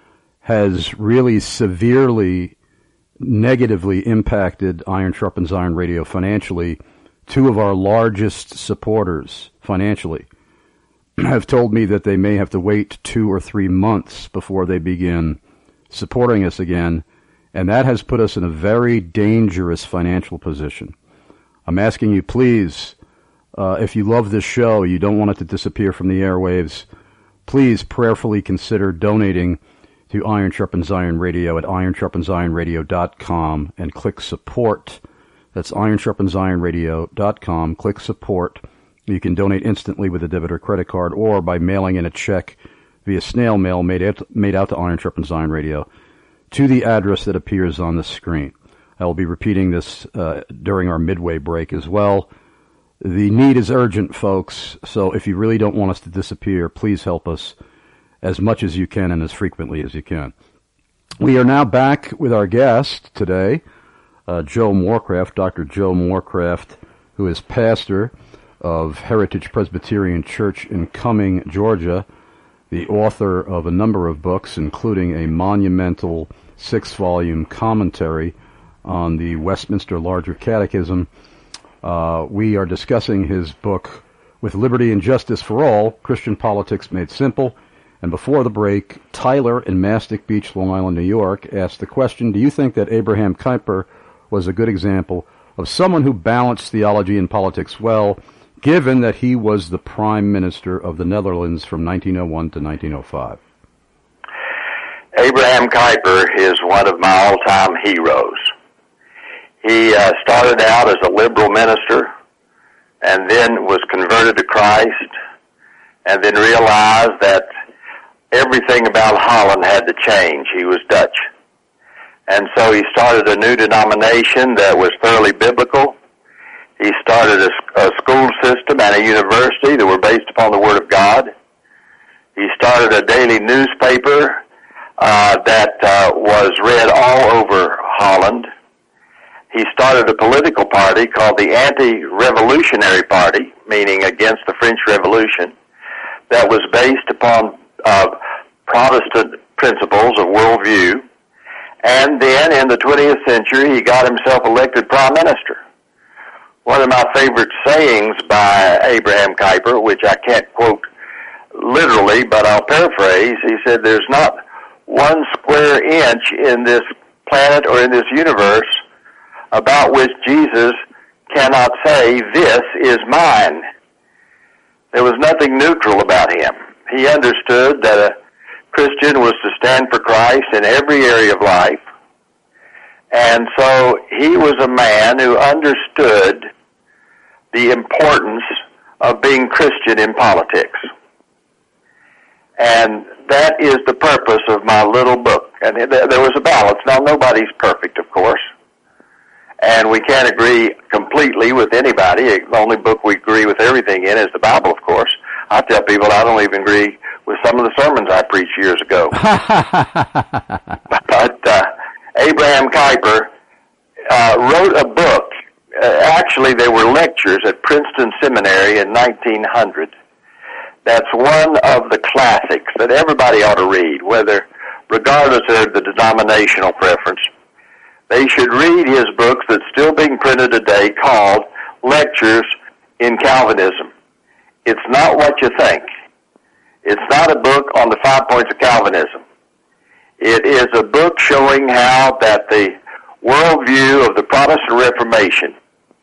has really severely, negatively impacted Iron Sharpens Iron Radio financially. Two of our largest supporters financially have told me that they may have to wait two or three months before they begin supporting us again, and that has put us in a very dangerous financial position. I'm asking you, please, uh, if you love this show, you don't want it to disappear from the airwaves, please prayerfully consider donating to Iron Sharpens Iron Radio at iron sharpens iron radio dot com and click support. That's iron sharpens iron radio dot com. Click support. You can donate instantly with a debit or credit card, or by mailing in a check via snail mail made out, made out to Iron Sharpens Iron Radio to the address that appears on the screen. I will be repeating this uh, during our midway break as well. The need is urgent, folks, so if you really don't want us to disappear, please help us as much as you can and as frequently as you can. We are now back with our guest today, uh, Joe Morecraft, Doctor Joe Morecraft, who is pastor of Heritage Presbyterian Church in Cumming, Georgia, the author of a number of books, including a monumental six-volume commentary on the Westminster Larger Catechism. Uh, we are discussing his book, With Liberty and Justice for All, Christian Politics Made Simple. And before the break, Tyler in Mastic Beach, Long Island, New York, asked the question, do you think that Abraham Kuyper was a good example of someone who balanced theology and politics well, given that he was the Prime Minister of the Netherlands from nineteen oh one to nineteen oh five? Abraham Kuyper is one of my all-time heroes. He uh, started out as a liberal minister and then was converted to Christ and then realized that everything about Holland had to change. He was Dutch. And so he started a new denomination that was thoroughly biblical. He started a, a school system and a university that were based upon the Word of God. He started a daily newspaper uh, that uh, was read all over Holland. He started a political party called the Anti-Revolutionary Party, meaning against the French Revolution, that was based upon uh, Protestant principles of worldview. And then in the twentieth century, he got himself elected prime minister. One of my favorite sayings by Abraham Kuyper, which I can't quote literally, but I'll paraphrase, he said, there's not one square inch in this planet or in this universe about which Jesus cannot say, this is mine. There was nothing neutral about him. He understood that a Christian was to stand for Christ in every area of life. And so he was a man who understood the importance of being Christian in politics. And that is the purpose of my little book. And there was a balance. Now, nobody's perfect, of course. And we can't agree completely with anybody. The only book we agree with everything in is the Bible, of course. I tell people I don't even agree with some of the sermons I preached years ago. But uh, Abraham Kuyper uh, wrote a book uh, actually they were lectures at Princeton Seminary in nineteen hundred. That's one of the classics that everybody ought to read, whether, regardless of the denominational preference. They should read his books that's still being printed today called Lectures in Calvinism. It's not what you think. It's not a book on the five points of Calvinism. It is a book showing how that the worldview of the Protestant Reformation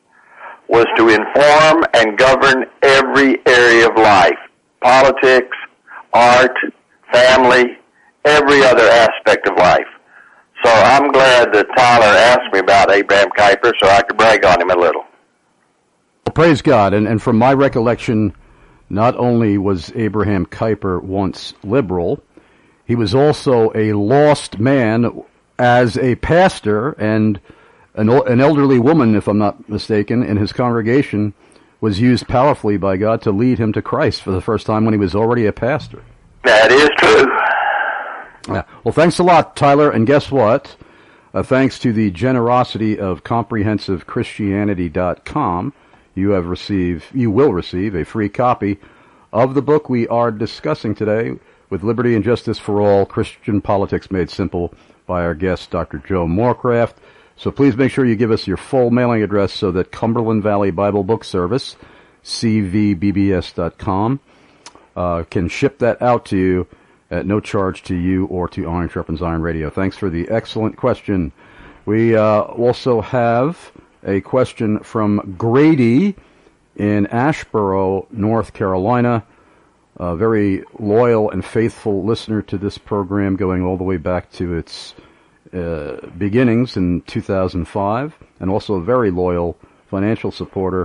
was to inform and govern every area of life. Politics, art, family, every other aspect of life. So I'm glad that Tyler asked me about Abraham Kuyper so I could brag on him a little. Well, praise God. And, and from my recollection, not only was Abraham Kuyper once liberal, he was also a lost man as a pastor, and an, an elderly woman, if I'm not mistaken, in his congregation was used powerfully by God to lead him to Christ for the first time when he was already a pastor. That is true. Yeah. Well, thanks a lot, Tyler. And guess what? Uh, thanks to the generosity of comprehensive christianity dot com, you have received, you will receive a free copy of the book we are discussing today, With Liberty and Justice for All, Christian Politics Made Simple, by our guest, Doctor Joe Morecraft. So please make sure you give us your full mailing address so that Cumberland Valley Bible Book Service, c v b b s dot com, uh, can ship that out to you at no charge to you or to Iron Sharpens Iron Radio. Thanks for the excellent question. We uh, also have a question from Grady in Asheboro, North Carolina, a very loyal and faithful listener to this program going all the way back to its uh, beginnings in two thousand five, and also a very loyal financial supporter.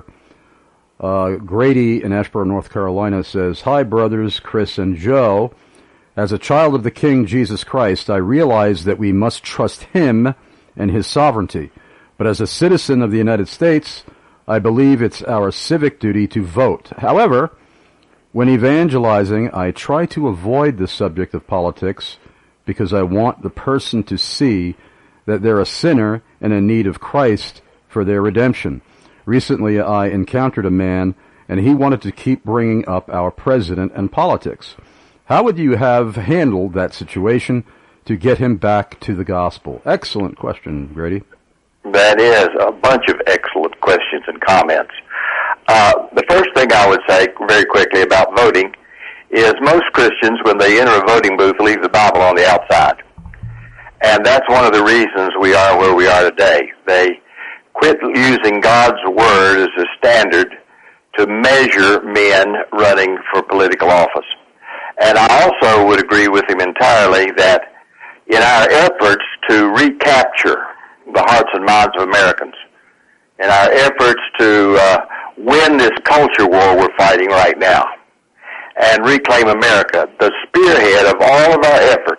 Uh, Grady in Asheboro, North Carolina says, "Hi, brothers Chris and Joe. As a child of the King Jesus Christ, I realize that we must trust Him and His sovereignty. But as a citizen of the United States, I believe it's our civic duty to vote. However, when evangelizing, I try to avoid the subject of politics because I want the person to see that they're a sinner and in need of Christ for their redemption. Recently, I encountered a man, and he wanted to keep bringing up our president and politics. How would you have handled that situation to get him back to the gospel?" Excellent question, Grady. That is a bunch of excellent questions and comments. Uh, the first thing I would say very quickly about voting is most Christians, when they enter a voting booth, leave the Bible on the outside. And that's one of the reasons we are where we are today. They quit using God's Word as a standard to measure men running for political office. And I also would agree with him entirely that in our efforts to recapture the hearts and minds of Americans, in our efforts to uh, win this culture war we're fighting right now and reclaim America, the spearhead of all of our efforts,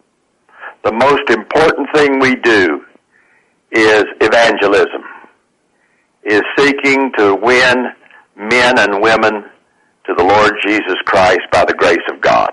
the most important thing we do is evangelism, is seeking to win men and women to the Lord Jesus Christ by the grace of God.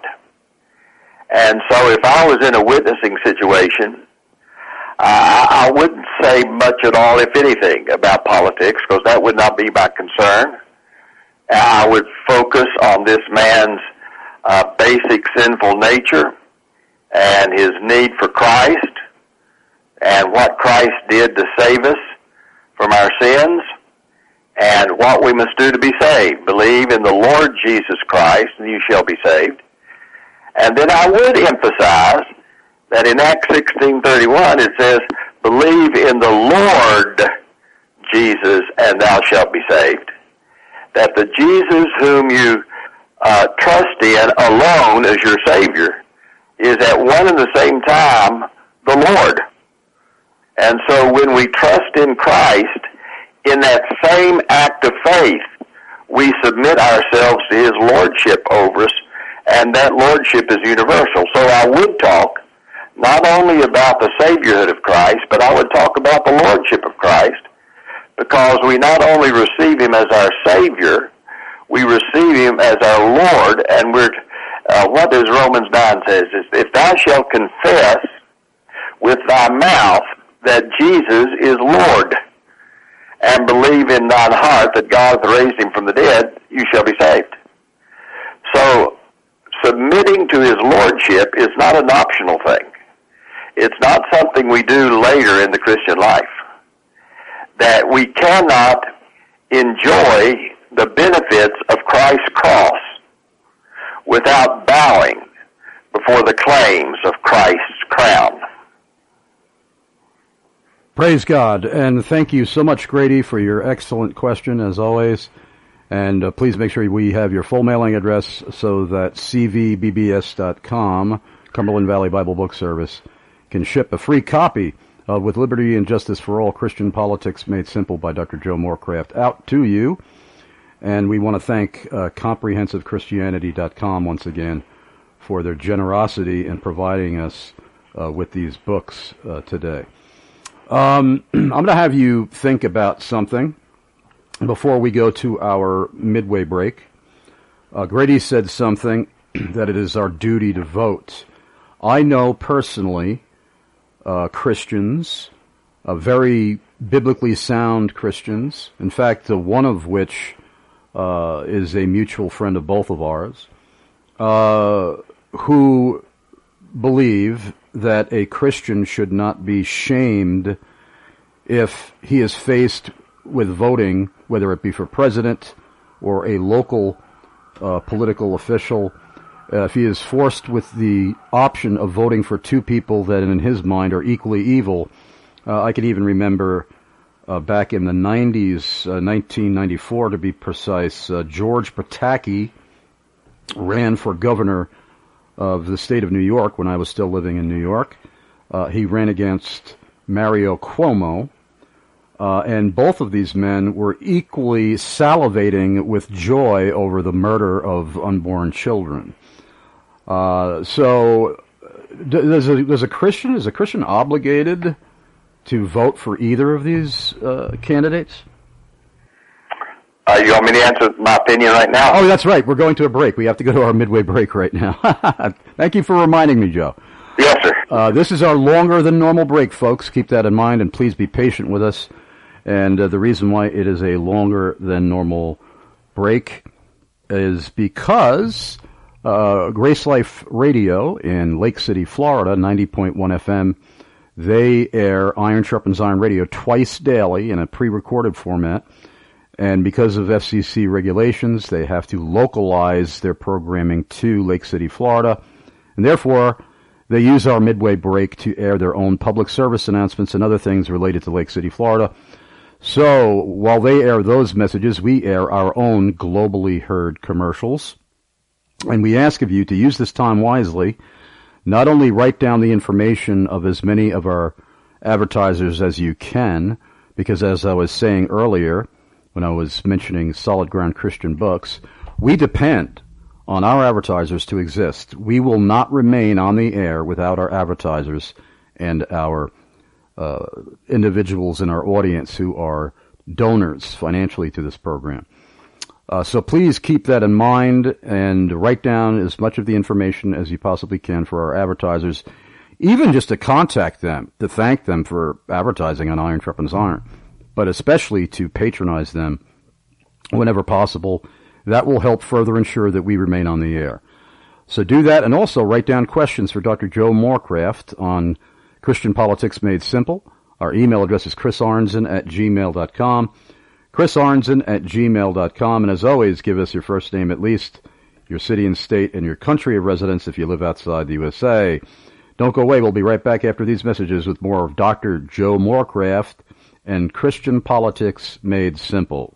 And so if I was in a witnessing situation, uh, I wouldn't say much at all, if anything, about politics, because that would not be my concern. I would focus on this man's uh, basic sinful nature and his need for Christ and what Christ did to save us from our sins and what we must do to be saved. Believe in the Lord Jesus Christ and you shall be saved. And then I would emphasize that in Acts sixteen thirty-one it says, believe in the Lord Jesus and thou shalt be saved. That the Jesus whom you uh, trust in alone as your Savior is at one and the same time the Lord. And so when we trust in Christ, in that same act of faith, we submit ourselves to His Lordship over us, and that Lordship is universal. So I would talk not only about the Saviorhood of Christ, but I would talk about the Lordship of Christ, because we not only receive Him as our Savior, we receive Him as our Lord, and we're, uh, what does Romans nine says, is if thou shalt confess with thy mouth that Jesus is Lord, and believe in thine heart that God hath raised him from the dead, you shall be saved. So, submitting to his lordship is not an optional thing. It's not something we do later in the Christian life. That we cannot enjoy the benefits of Christ's cross without bowing before the claims of Christ's crown. Praise God, and thank you so much, Grady, for your excellent question, as always. And uh, please make sure we have your full mailing address so that c v b b s dot com, Cumberland Valley Bible Book Service, can ship a free copy of With Liberty and Justice for All, Christian Politics Made Simple by Doctor Joe Morecraft out to you. And we want to thank uh, comprehensive christianity dot com once again for their generosity in providing us uh, with these books uh, today. Um, I'm going to have you think about something before we go to our midway break. Uh, Grady said something that it is our duty to vote. I know personally uh, Christians, uh, very biblically sound Christians, in fact, uh, one of which uh, is a mutual friend of both of ours, uh, who believe that a Christian should not be shamed if he is faced with voting, whether it be for president or a local uh, political official, uh, if he is forced with the option of voting for two people that in his mind are equally evil. Uh, I can even remember uh, back in the nineties, uh, nineteen ninety-four to be precise, uh, George Pataki ran for governor of the state of New York when I was still living in New York. Uh, he ran against Mario Cuomo, uh, and both of these men were equally salivating with joy over the murder of unborn children. Uh, so, does a, does a Christian, is a Christian obligated to vote for either of these uh, candidates? Uh, you want me to answer my opinion right now? Oh, that's right. We're going to a break. We have to go to our midway break right now. Thank you for reminding me, Joe. Yes, sir. Uh, this is our longer than normal break, folks. Keep that in mind, and please be patient with us. And uh, the reason why it is a longer than normal break is because uh, Grace Life Radio in Lake City, Florida, ninety point one F M, they air Iron Sharpens Iron Radio twice daily in a pre-recorded format. And because of F C C regulations, they have to localize their programming to Lake City, Florida. And therefore, they use our midway break to air their own public service announcements and other things related to Lake City, Florida. So, while they air those messages, we air our own globally heard commercials. And we ask of you to use this time wisely. Not only write down the information of as many of our advertisers as you can, because as I was saying earlier, when I was mentioning Solid Ground Christian Books, we depend on our advertisers to exist. We will not remain on the air without our advertisers and our uh, individuals in our audience who are donors financially to this program. Uh, so please keep that in mind and write down as much of the information as you possibly can for our advertisers, even just to contact them, to thank them for advertising on Iron Sharpens Iron, but especially to patronize them whenever possible. That will help further ensure that we remain on the air. So do that, and also write down questions for Doctor Joe Morecraft on Christian Politics Made Simple. Our email address is chris arnzen at gmail dot com, chris arnzen at gmail dot com, and as always, give us your first name at least, your city and state, and your country of residence if you live outside the U S A. Don't go away. We'll be right back after these messages with more of Doctor Joe Morecraft and Christian Politics Made Simple.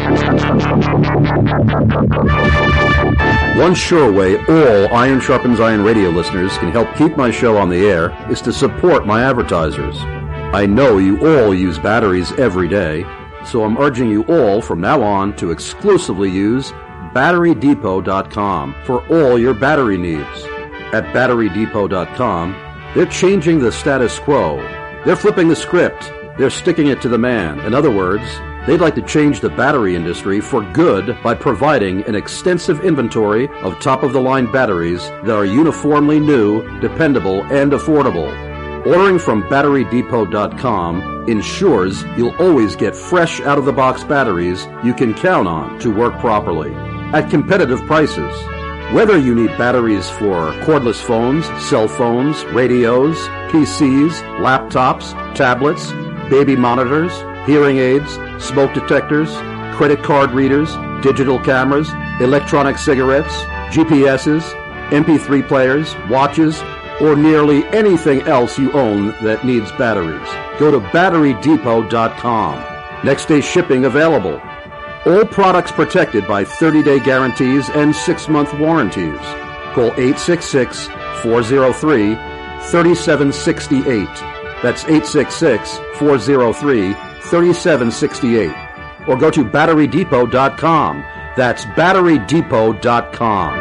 One sure way all Iron Sharpens Iron radio listeners can help keep my show on the air is to support my advertisers. I know you all use batteries every day, so I'm urging you all from now on to exclusively use battery depot dot com for all your battery needs. At battery depot dot com, they're changing the status quo. They're flipping the script. They're sticking it to the man. In other words, they'd like to change the battery industry for good by providing an extensive inventory of top-of-the-line batteries that are uniformly new, dependable, and affordable. Ordering from battery depot dot com ensures you'll always get fresh out-of-the-box batteries you can count on to work properly at competitive prices. Whether you need batteries for cordless phones, cell phones, radios, P Cs, laptops, tablets, baby monitors, hearing aids, smoke detectors, credit card readers, digital cameras, electronic cigarettes, G P S's, M P three players, watches, or nearly anything else you own that needs batteries, go to battery depot dot com. Next day shipping available. All products protected by thirty-day guarantees and six-month warranties. Call eight six six, four oh three, three seven six eight. That's eight six six, four oh three, three seven six eight. Or go to battery depot dot com. That's battery depot dot com.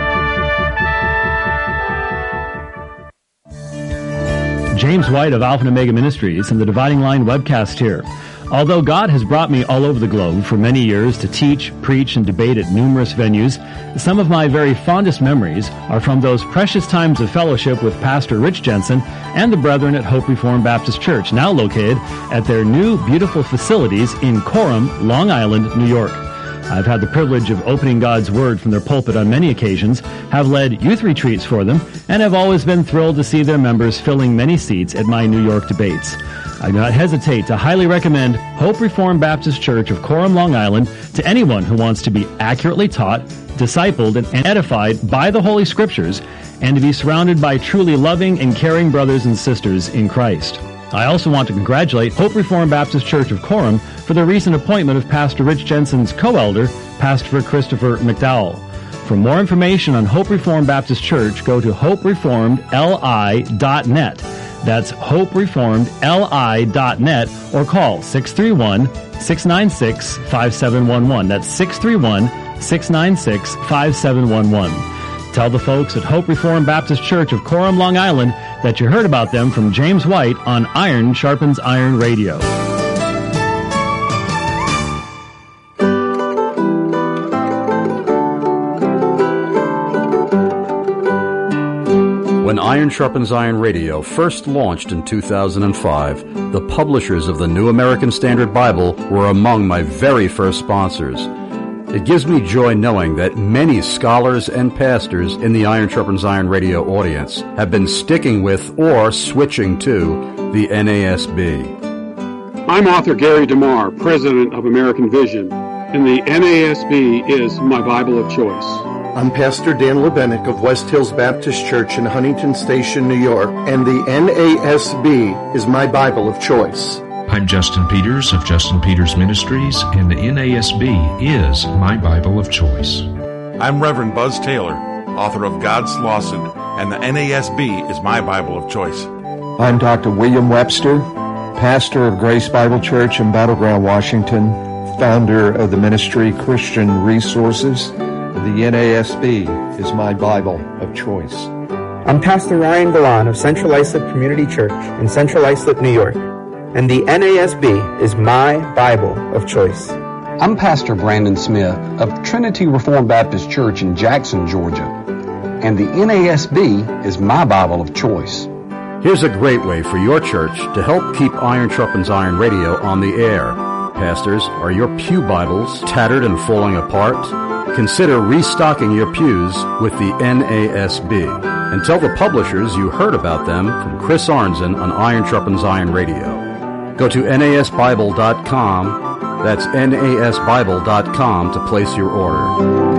James White of Alpha and Omega Ministries and the Dividing Line webcast here. Although God has brought me all over the globe for many years to teach, preach, and debate at numerous venues, some of my very fondest memories are from those precious times of fellowship with Pastor Rich Jensen and the brethren at Hope Reformed Baptist Church, now located at their new beautiful facilities in Coram, Long Island, New York. I've had the privilege of opening God's Word from their pulpit on many occasions, have led youth retreats for them, and have always been thrilled to see their members filling many seats at my New York debates. I do not hesitate to highly recommend Hope Reformed Baptist Church of Coram, Long Island to anyone who wants to be accurately taught, discipled, and edified by the Holy Scriptures, and to be surrounded by truly loving and caring brothers and sisters in Christ. I also want to congratulate Hope Reformed Baptist Church of Coram for the recent appointment of Pastor Rich Jensen's co-elder, Pastor Christopher McDowell. For more information on Hope Reformed Baptist Church, go to hope reformed l i dot net. That's hope reformed l i dot net, or call six three one, six nine six, five seven one one. That's six three one, six nine six, five seven one one. Tell the folks at Hope Reformed Baptist Church of Coram, Long Island, that you heard about them from James White on Iron Sharpens Iron Radio. When Iron Sharpens Iron Radio first launched in two thousand five, the publishers of the New American Standard Bible were among my very first sponsors. It gives me joy knowing that many scholars and pastors in the Iron Sharpens Iron Radio audience have been sticking with or switching to the N A S B. I'm author Gary DeMar, president of American Vision, and the N A S B is my Bible of choice. I'm Pastor Dan Lebenik of West Hills Baptist Church in Huntington Station, New York, and the N A S B is my Bible of choice. I'm Justin Peters of Justin Peters Ministries, and the N A S B is my Bible of choice. I'm Reverend Buzz Taylor, author of God's Lawson, and the N A S B is my Bible of choice. I'm Doctor William Webster, pastor of Grace Bible Church in Battleground, Washington, founder of the ministry Christian Resources. The N A S B is my Bible of choice. I'm Pastor Ryan Galan of Central Islip Community Church in Central Islip, New York, and the N A S B is my Bible of choice. I'm Pastor Brandon Smith of Trinity Reformed Baptist Church in Jackson, Georgia, and the N A S B is my Bible of choice. Here's a great way for your church to help keep Iron Sharpens Iron Radio on the air. Pastors, are your pew Bibles tattered and falling apart? Consider restocking your pews with the N A S B. And tell the publishers you heard about them from Chris Arnzen on Iron Sharpens Iron Radio. Go to N A S Bible dot com. That's N A S Bible dot com to place your order.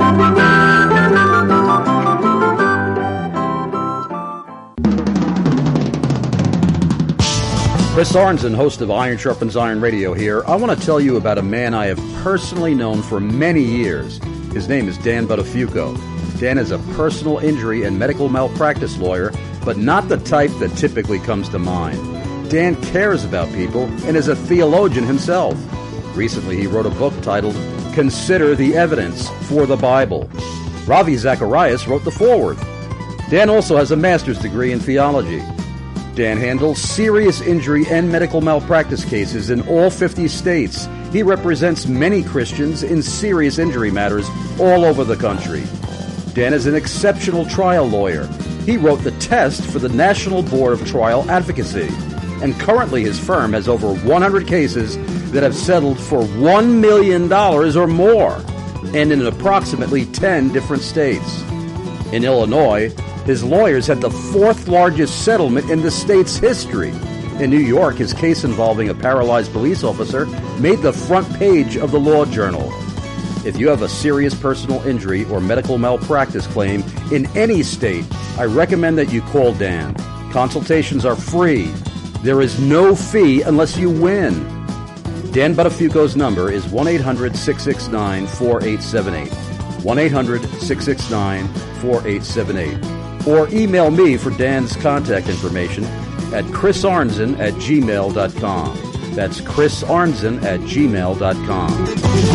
Chris Arnzen, host of Iron Sharpens Iron Radio here. I want to tell you about a man I have personally known for many years. His name is Dan Buttafuoco. Dan is a personal injury and medical malpractice lawyer, but not the type that typically comes to mind. Dan cares about people and is a theologian himself. Recently, he wrote a book titled Consider the Evidence for the Bible. Ravi Zacharias wrote the foreword. Dan also has a master's degree in theology. Dan handles serious injury and medical malpractice cases in all fifty states. He represents many Christians in serious injury matters all over the country. Dan is an exceptional trial lawyer. He wrote the test for the National Board of Trial Advocacy. And currently his firm has over one hundred cases that have settled for one million dollars or more, and in approximately ten different states. In Illinois, his lawyers had the fourth largest settlement in the state's history. In New York, his case involving a paralyzed police officer made the front page of the Law Journal. If you have a serious personal injury or medical malpractice claim in any state, I recommend that you call Dan. Consultations are free. There is no fee unless you win. Dan Buttafuoco's number is one eight hundred six six nine four eight seven eight. one eight hundred six six nine four eight seven eight. Or email me for Dan's contact information at chris arnzen at gmail dot com. That's chris arnzen at gmail dot com.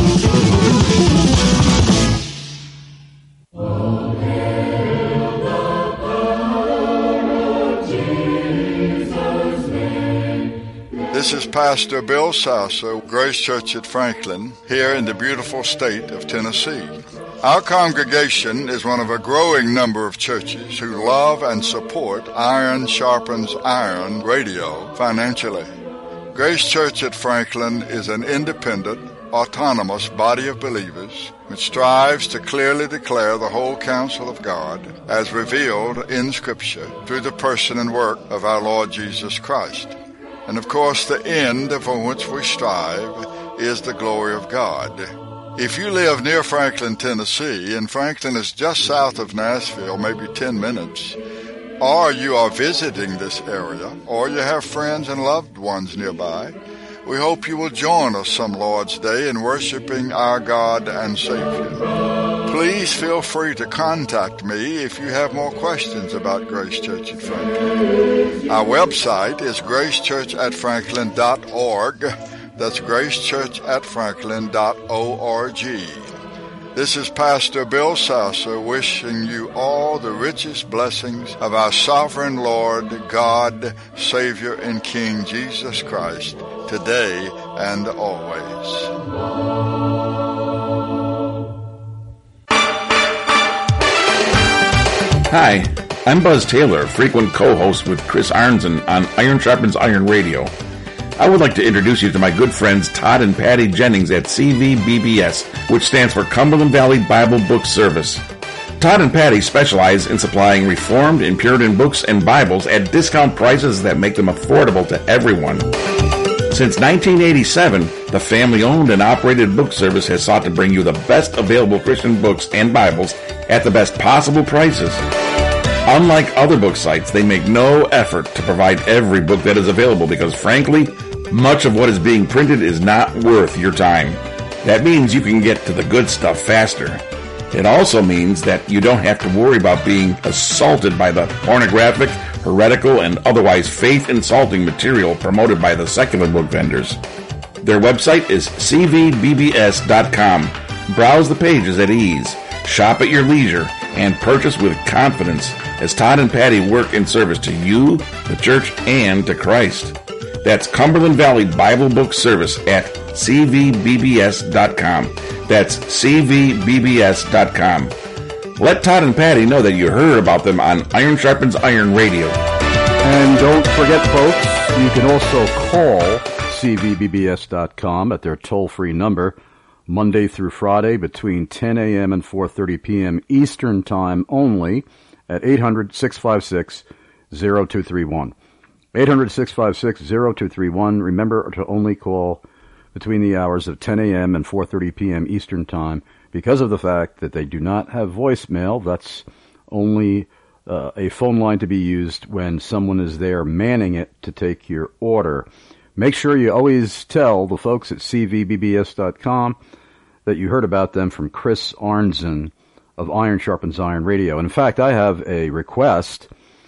This is Pastor Bill Sasso, Grace Church at Franklin, here in the beautiful state of Tennessee. Our congregation is one of a growing number of churches who love and support Iron Sharpens Iron radio financially. Grace Church at Franklin is an independent, autonomous body of believers which strives to clearly declare the whole counsel of God as revealed in Scripture through the person and work of our Lord Jesus Christ. And of course, the end for which we strive is the glory of God. If you live near Franklin, Tennessee, and Franklin is just south of Nashville, maybe ten minutes, or you are visiting this area, or you have friends and loved ones nearby, we hope you will join us some Lord's Day in worshiping our God and Savior. Please feel free to contact me if you have more questions about Grace Church at Franklin. Our website is grace church at franklin dot org. That's grace church at franklin dot org. This is Pastor Bill Sasso wishing you all the richest blessings of our sovereign Lord, God, Savior, and King Jesus Christ, today and always. Hi, I'm Buzz Taylor, frequent co-host with Chris Arnzen on Iron Sharpens Iron Radio. I would like to introduce you to my good friends Todd and Patty Jennings at C V B B S, which stands for Cumberland Valley Bible Book Service. Todd and Patty specialize in supplying Reformed and Puritan books and Bibles at discount prices that make them affordable to everyone. Since nineteen eighty-seven, the family-owned and operated book service has sought to bring you the best available Christian books and Bibles at the best possible prices. Unlike other book sites, they make no effort to provide every book that is available because, frankly, much of what is being printed is not worth your time. That means you can get to the good stuff faster. It also means that you don't have to worry about being assaulted by the pornographic, heretical, and otherwise faith-insulting material promoted by the secular book vendors. Their website is c v b b s dot com. Browse the pages at ease, shop at your leisure, and purchase with confidence as Todd and Patty work in service to you, the church, and to Christ. That's Cumberland Valley Bible Book Service at c v b b s dot com. That's c v b b s dot com. Let Todd and Patty know that you heard about them on Iron Sharpens Iron Radio. And don't forget, folks, you can also call c v b b s dot com at their toll-free number Monday through Friday between ten a.m. and four thirty p.m. Eastern Time only at eight hundred, six five six, zero two three one. eight hundred, six five six, zero two three one. Remember to only call between the hours of ten a.m. and four thirty p.m. Eastern Time because of the fact that they do not have voicemail. That's only uh, a phone line to be used when someone is there manning it to take your order. Make sure you always tell the folks at c v b b s dot com that you heard about them from Chris Arnzen of Iron Sharpens Iron Radio. And in fact, I have a request.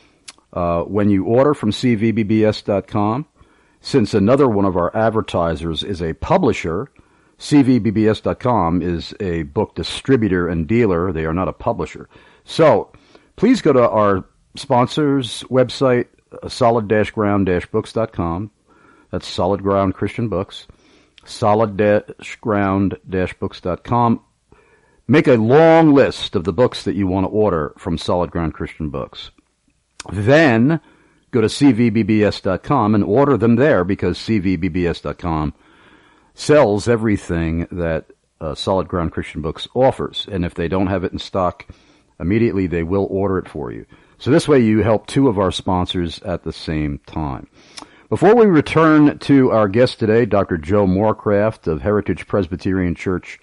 Uh, when you order from c v b b s dot com, since another one of our advertisers is a publisher, c v b b s dot com is a book distributor and dealer. They are not a publisher. So please go to our sponsor's website, solid dash ground dash books dot com. That's Solid Ground Christian Books, solid dash ground dash books dot com. Make a long list of the books that you want to order from Solid Ground Christian Books. Then go to c v b b s dot com and order them there, because c v b b s dot com sells everything that uh, Solid Ground Christian Books offers. And if they don't have it in stock immediately, they will order it for you. So this way you help two of our sponsors at the same time. Before we return to our guest today, Doctor Joe Morecraft of Heritage Presbyterian Church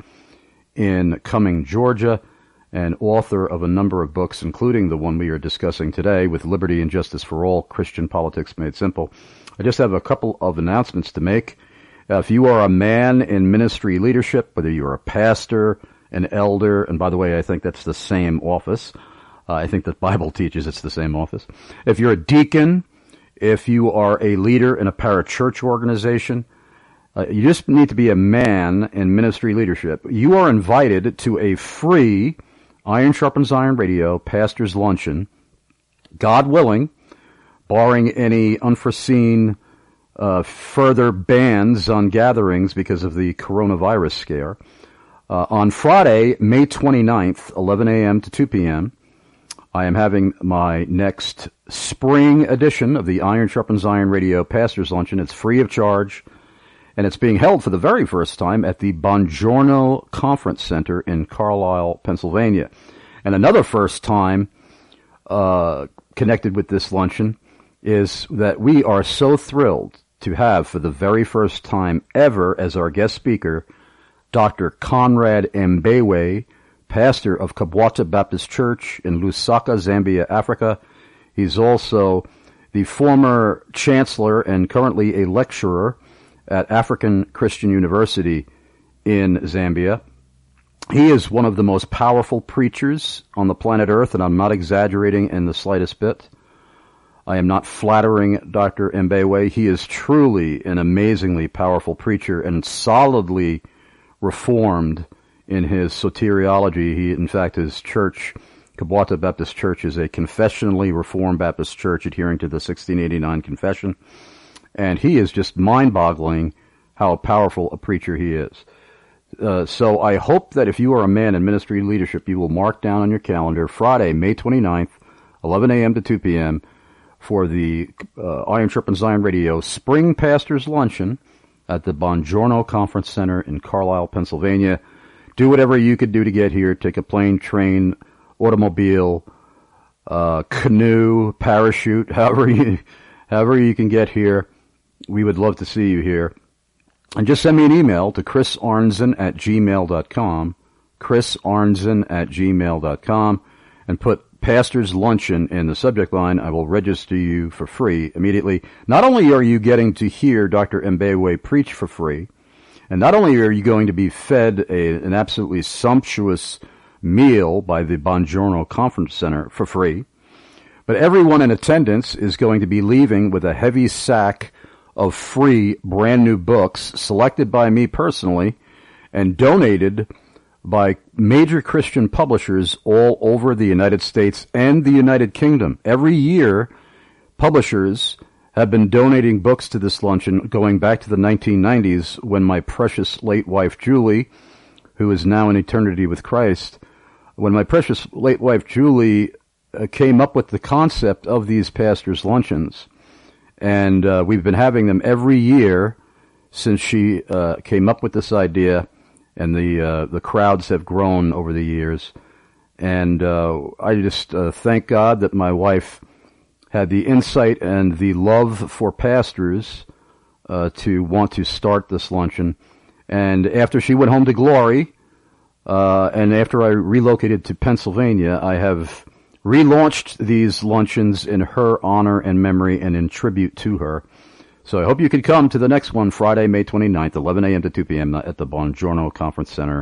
in Cumming, Georgia, and author of a number of books, including the one we are discussing today, With Liberty and Justice for All, Christian Politics Made Simple. I just have a couple of announcements to make. Uh, if you are a man in ministry leadership, whether you're a pastor, an elder, and by the way, I think that's the same office. Uh, I think the Bible teaches it's the same office. If you're a deacon, if you are a leader in a parachurch organization, uh, you just need to be a man in ministry leadership. You are invited to a free Iron Sharpens Iron Radio Pastor's Luncheon, God willing, barring any unforeseen uh, further bans on gatherings because of the coronavirus scare. Uh, on Friday, May twenty-ninth, eleven a.m. to two p.m., I am having my next spring edition of the Iron Sharpens Iron Radio Pastor's Luncheon. It's free of charge, and it's being held for the very first time at the Bongiorno Conference Center in Carlisle, Pennsylvania. And another first time uh, connected with this luncheon is that we are so thrilled to have, for the very first time ever, as our guest speaker, Doctor Conrad Mbewe, pastor of Kabwata Baptist Church in Lusaka, Zambia, Africa. He's also the former chancellor and currently a lecturer at African Christian University in Zambia. He is one of the most powerful preachers on the planet Earth, and I'm not exaggerating in the slightest bit. I am not flattering Doctor Mbewe. He is truly an amazingly powerful preacher and solidly reformed in his soteriology. He, in fact, his church, Kabwata Baptist Church, is a confessionally reformed Baptist church adhering to the sixteen eighty-nine Confession. And he is just mind-boggling how powerful a preacher he is. Uh, so I hope that if you are a man in ministry leadership, you will mark down on your calendar Friday, May twenty-ninth, eleven a.m. to two p.m. for the uh, Iron Sharpens Iron Radio Spring Pastors Luncheon at the Bongiorno Conference Center in Carlisle, Pennsylvania. Do whatever you could do to get here. Take a plane, train, automobile, uh, canoe, parachute, however you, however you can get here. We would love to see you here. And just send me an email to chris arnzen at gmail dot com, chris arnzen at gmail dot com, and put Pastor's Luncheon in the subject line. I will register you for free immediately. Not only are you getting to hear Doctor Mbewe preach for free, and not only are you going to be fed a, an absolutely sumptuous meal by the Bongiorno Conference Center for free, but everyone in attendance is going to be leaving with a heavy sack of free brand new books selected by me personally and donated by major Christian publishers all over the United States and the United Kingdom. Every year, publishers have been donating books to this luncheon going back to the nineteen nineties, when my precious late wife Julie, who is now in eternity with Christ, when my precious late wife Julie uh, came up with the concept of these pastors' luncheons. And uh, we've been having them every year since she uh, came up with this idea, and the uh, the crowds have grown over the years. And uh, I just uh, thank God that my wife had the insight and the love for pastors uh, to want to start this luncheon. And after she went home to glory, uh, and after I relocated to Pennsylvania, I have relaunched these luncheons in her honor and memory and in tribute to her. So I hope you could come to the next one, Friday, May twenty-ninth, eleven a.m. to two p.m. at the Bongiorno Conference Center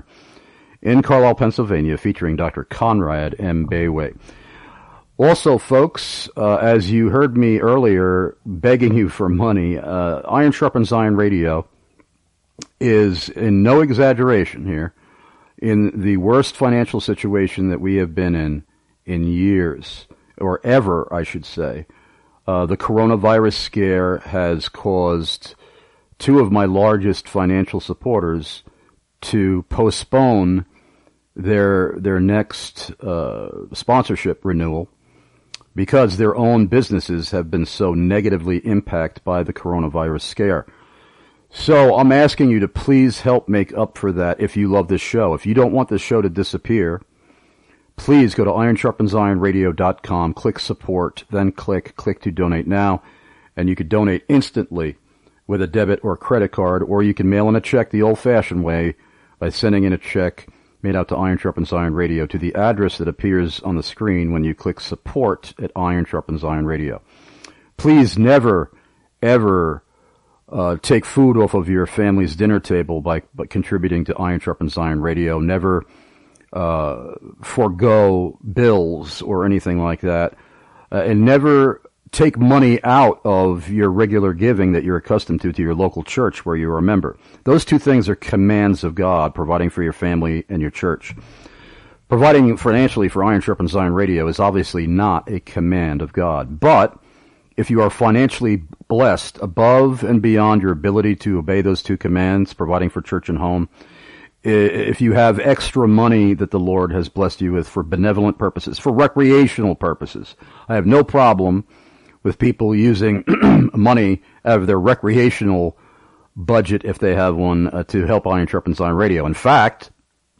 in Carlisle, Pennsylvania, featuring Doctor Conrad Mbewe. Also, folks, uh, as you heard me earlier begging you for money, uh, Iron Sharpens Iron Radio is, in no exaggeration here, in the worst financial situation that we have been in in years, or ever, I should say. Uh, the coronavirus scare has caused two of my largest financial supporters to postpone their their next uh, sponsorship renewal because their own businesses have been so negatively impacted by the coronavirus scare. So I'm asking you to please help make up for that if you love this show. If you don't want this show to disappear, please go to iron sharpens iron radio dot com, click support, then click click to donate now, and you could donate instantly with a debit or credit card, or you can mail in a check the old-fashioned way by sending in a check made out to Iron Sharpens Iron Radio to the address that appears on the screen when you click support at Iron Sharpens Iron Radio. Please never, ever uh, take food off of your family's dinner table by, by contributing to Iron Sharpens Iron Radio. Never uh, forego bills or anything like that. Uh, and never take money out of your regular giving that you're accustomed to to your local church where you're a member. Those two things are commands of God, providing for your family and your church. Providing financially for Iron Sharpens Iron Radio is obviously not a command of God. But if you are financially blessed above and beyond your ability to obey those two commands, providing for church and home, if you have extra money that the Lord has blessed you with for benevolent purposes, for recreational purposes, I have no problem with people using money out of their recreational budget, if they have one, uh, to help Iron Sharpens Iron Radio. In fact,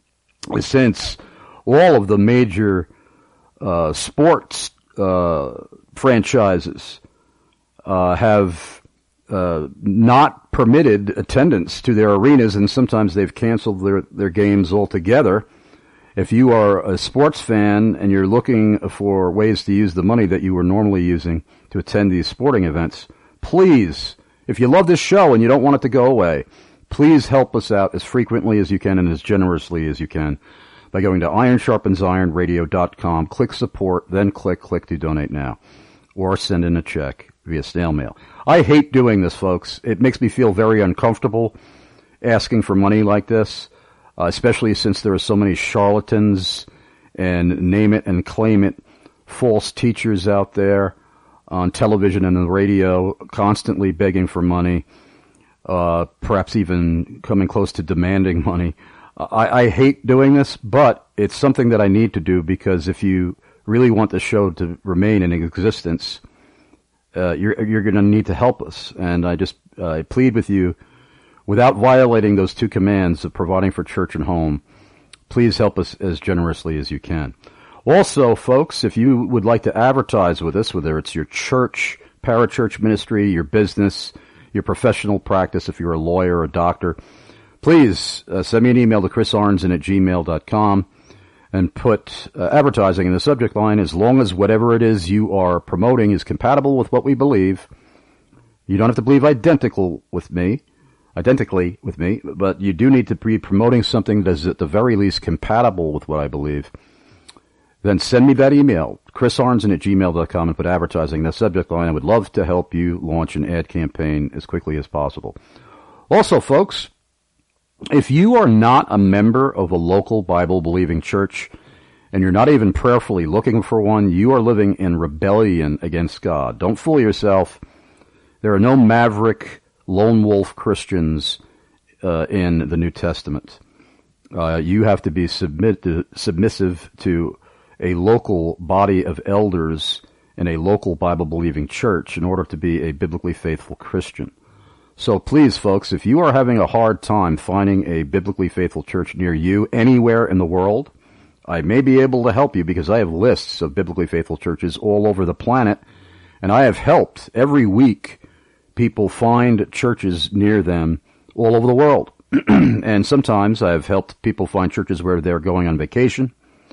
since all of the major uh, sports uh, franchises uh, have uh, not permitted attendance to their arenas, and sometimes they've canceled their, their games altogether, if you are a sports fan and you're looking for ways to use the money that you were normally using to attend these sporting events, please, if you love this show and you don't want it to go away, please help us out as frequently as you can and as generously as you can by going to iron sharpens iron radio dot com, click support, then click click to donate now, or send in a check via snail mail. I hate doing this, folks. It makes me feel very uncomfortable asking for money like this. Uh, especially since there are so many charlatans and name it and claim it false teachers out there on television and the radio constantly begging for money, uh, perhaps even coming close to demanding money. I, I hate doing this, but it's something that I need to do because if you really want the show to remain in existence, uh, you're, you're going to need to help us. And I just uh, I plead with you, without violating those two commands of providing for church and home, please help us as generously as you can. Also, folks, if you would like to advertise with us, whether it's your church, parachurch ministry, your business, your professional practice, if you're a lawyer or a doctor, please uh, send me an email to chris arnzen at gmail dot com and put uh, advertising in the subject line, as long as whatever it is you are promoting is compatible with what we believe. You don't have to believe identical with me. identically with me, but you do need to be promoting something that is at the very least compatible with what I believe. Then send me that email, chris arnzen at gmail dot com, and put advertising in the subject line. I would love to help you launch an ad campaign as quickly as possible. Also, folks, if you are not a member of a local Bible-believing church, and you're not even prayerfully looking for one, you are living in rebellion against God. Don't fool yourself. There are no maverick lone wolf Christians uh, in the New Testament. Uh, you have to be submit to, submissive to a local body of elders in a local Bible-believing church in order to be a biblically faithful Christian. So please, folks, if you are having a hard time finding a biblically faithful church near you anywhere in the world, I may be able to help you because I have lists of biblically faithful churches all over the planet, and I have helped every week people find churches near them all over the world. And sometimes I have helped people find churches where they're going on vacation.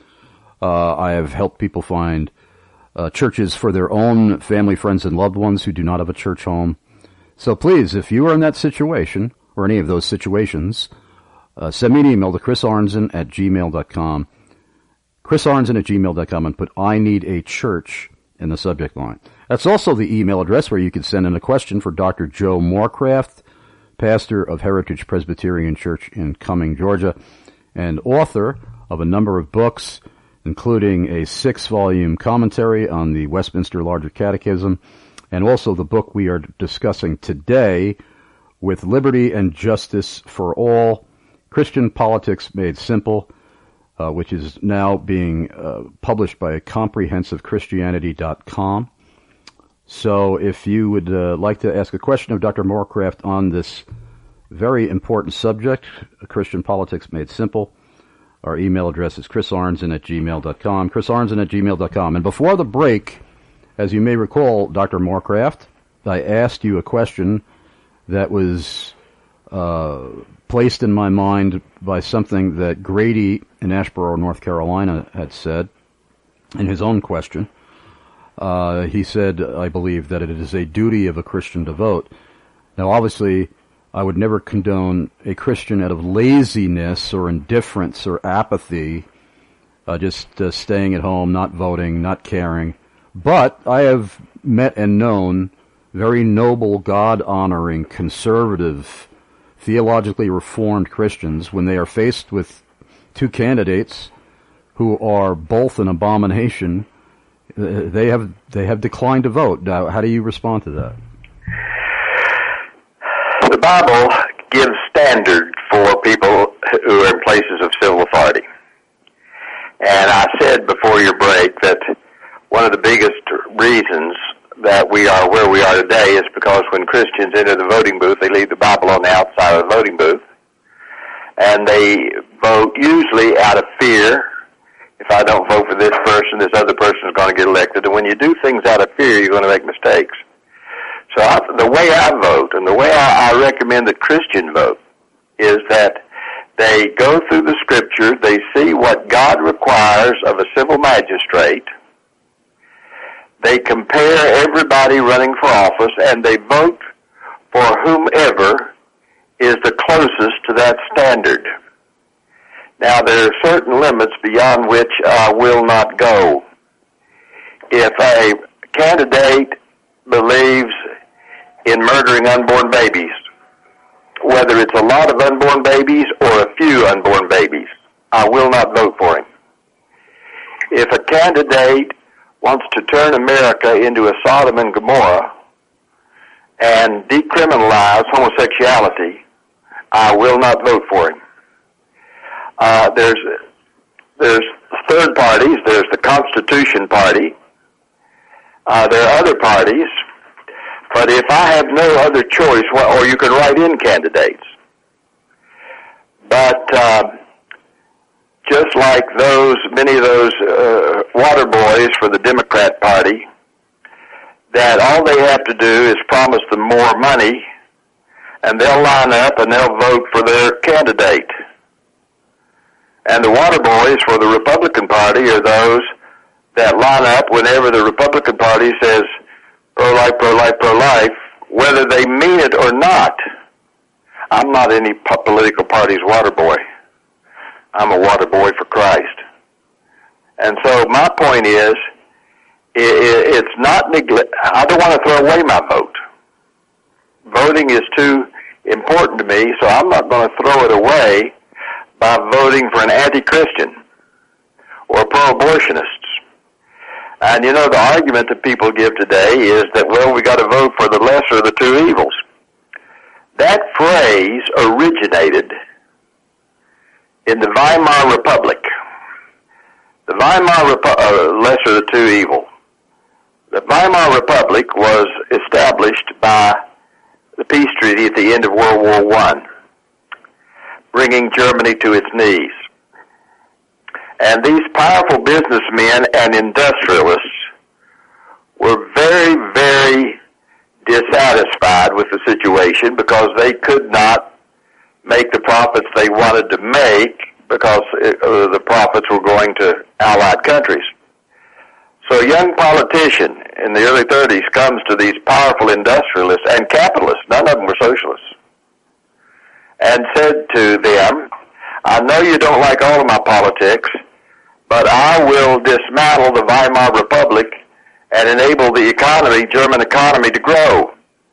Uh, I have helped people find uh, churches for their own family, friends, and loved ones who do not have a church home. So please, if you are in that situation, or any of those situations, uh, send me an email to chris arnzen at gmail dot com. chris arnzen at gmail dot com, and put I need a church in the subject line. That's also the email address where you can send in a question for Doctor Joe Morecraft, pastor of Heritage Presbyterian Church in Cumming, Georgia, and author of a number of books, including a six-volume commentary on the Westminster Larger Catechism, and also the book we are discussing today, With Liberty and Justice for All, Christian Politics Made Simple. uh, which is now being uh, published by comprehensive christianity dot com. So if you would uh, like to ask a question of Doctor Morecraft on this very important subject, Christian Politics Made Simple, our email address is chris arnzen at gmail dot com, chris arnzen at gmail dot com. And before the break, as you may recall, Doctor Morecraft, I asked you a question that was uh, placed in my mind by something that Grady in Asheboro, North Carolina had said in his own question. Uh, he said, I believe, that it is a duty of a Christian to vote. Now, obviously, I would never condone a Christian out of laziness or indifference or apathy, uh, just uh, staying at home, not voting, not caring. But I have met and known very noble, God-honoring, conservative, theologically reformed Christians when they are faced with two candidates who are both an abomination. They have they have declined to vote. Now, how do you respond to that? The Bible gives standards for people who are in places of civil authority. And I said before your break that one of the biggest reasons that we are where we are today is because when Christians enter the voting booth, they leave the Bible on the outside of the voting booth. And they vote usually out of fear. If I don't vote for this person, this other person is going to get elected. And when you do things out of fear, you're going to make mistakes. So I, the way I vote and the way I, I recommend that Christians vote is that they go through the Scriptures, they see what God requires of a civil magistrate, they compare everybody running for office, and they vote for whomever is the closest to that standard. Now, there are certain limits beyond which I will not go. If a candidate believes in murdering unborn babies, whether it's a lot of unborn babies or a few unborn babies, I will not vote for him. If a candidate wants to turn America into a Sodom and Gomorrah and decriminalize homosexuality, I will not vote for him. Uh, there's there's third parties. There's the Constitution Party. Uh, there are other parties. But if I have no other choice, well, or you can write in candidates. But uh, just like those, many of those uh, water boys for the Democrat Party, that all they have to do is promise them more money, and they'll line up and they'll vote for their candidate. And the water boys for the Republican Party are those that line up whenever the Republican Party says pro-life, pro-life, pro-life, whether they mean it or not. I'm not any political party's water boy. I'm a water boy for Christ. And so my point is, it's not neglect. I don't want to throw away my vote. Voting is too important to me, so I'm not going to throw it away by voting for an anti-Christian or pro-abortionists. And you know, the argument that people give today is that, well, we got to vote for the lesser of the two evils. That phrase originated in the Weimar Republic. The Weimar Repu- uh, lesser of the two evil. The Weimar Republic was established by the peace treaty at the end of World War One, bringing Germany to its knees. And these powerful businessmen and industrialists were very, very dissatisfied with the situation because they could not make the profits they wanted to make because it, uh, the profits were going to Allied countries. So a young politician in the early thirties comes to these powerful industrialists and capitalists, none of them were socialists, and said to them, I know you don't like all of my politics, but I will dismantle the Weimar Republic and enable the economy, German economy, to grow.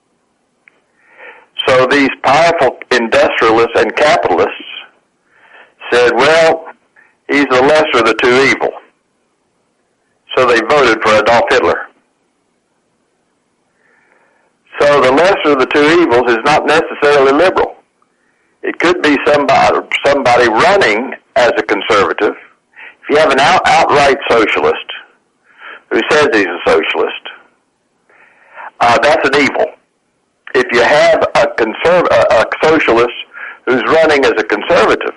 So these powerful industrialists and capitalists said, well, he's the lesser of the two evil. So they voted for Adolf Hitler. So the lesser of the two evils is not necessarily liberal. It could be somebody, somebody running as a conservative have an out, outright socialist who says he's a socialist, uh, that's an evil. If you have a, conserv- a, a socialist who's running as a conservative,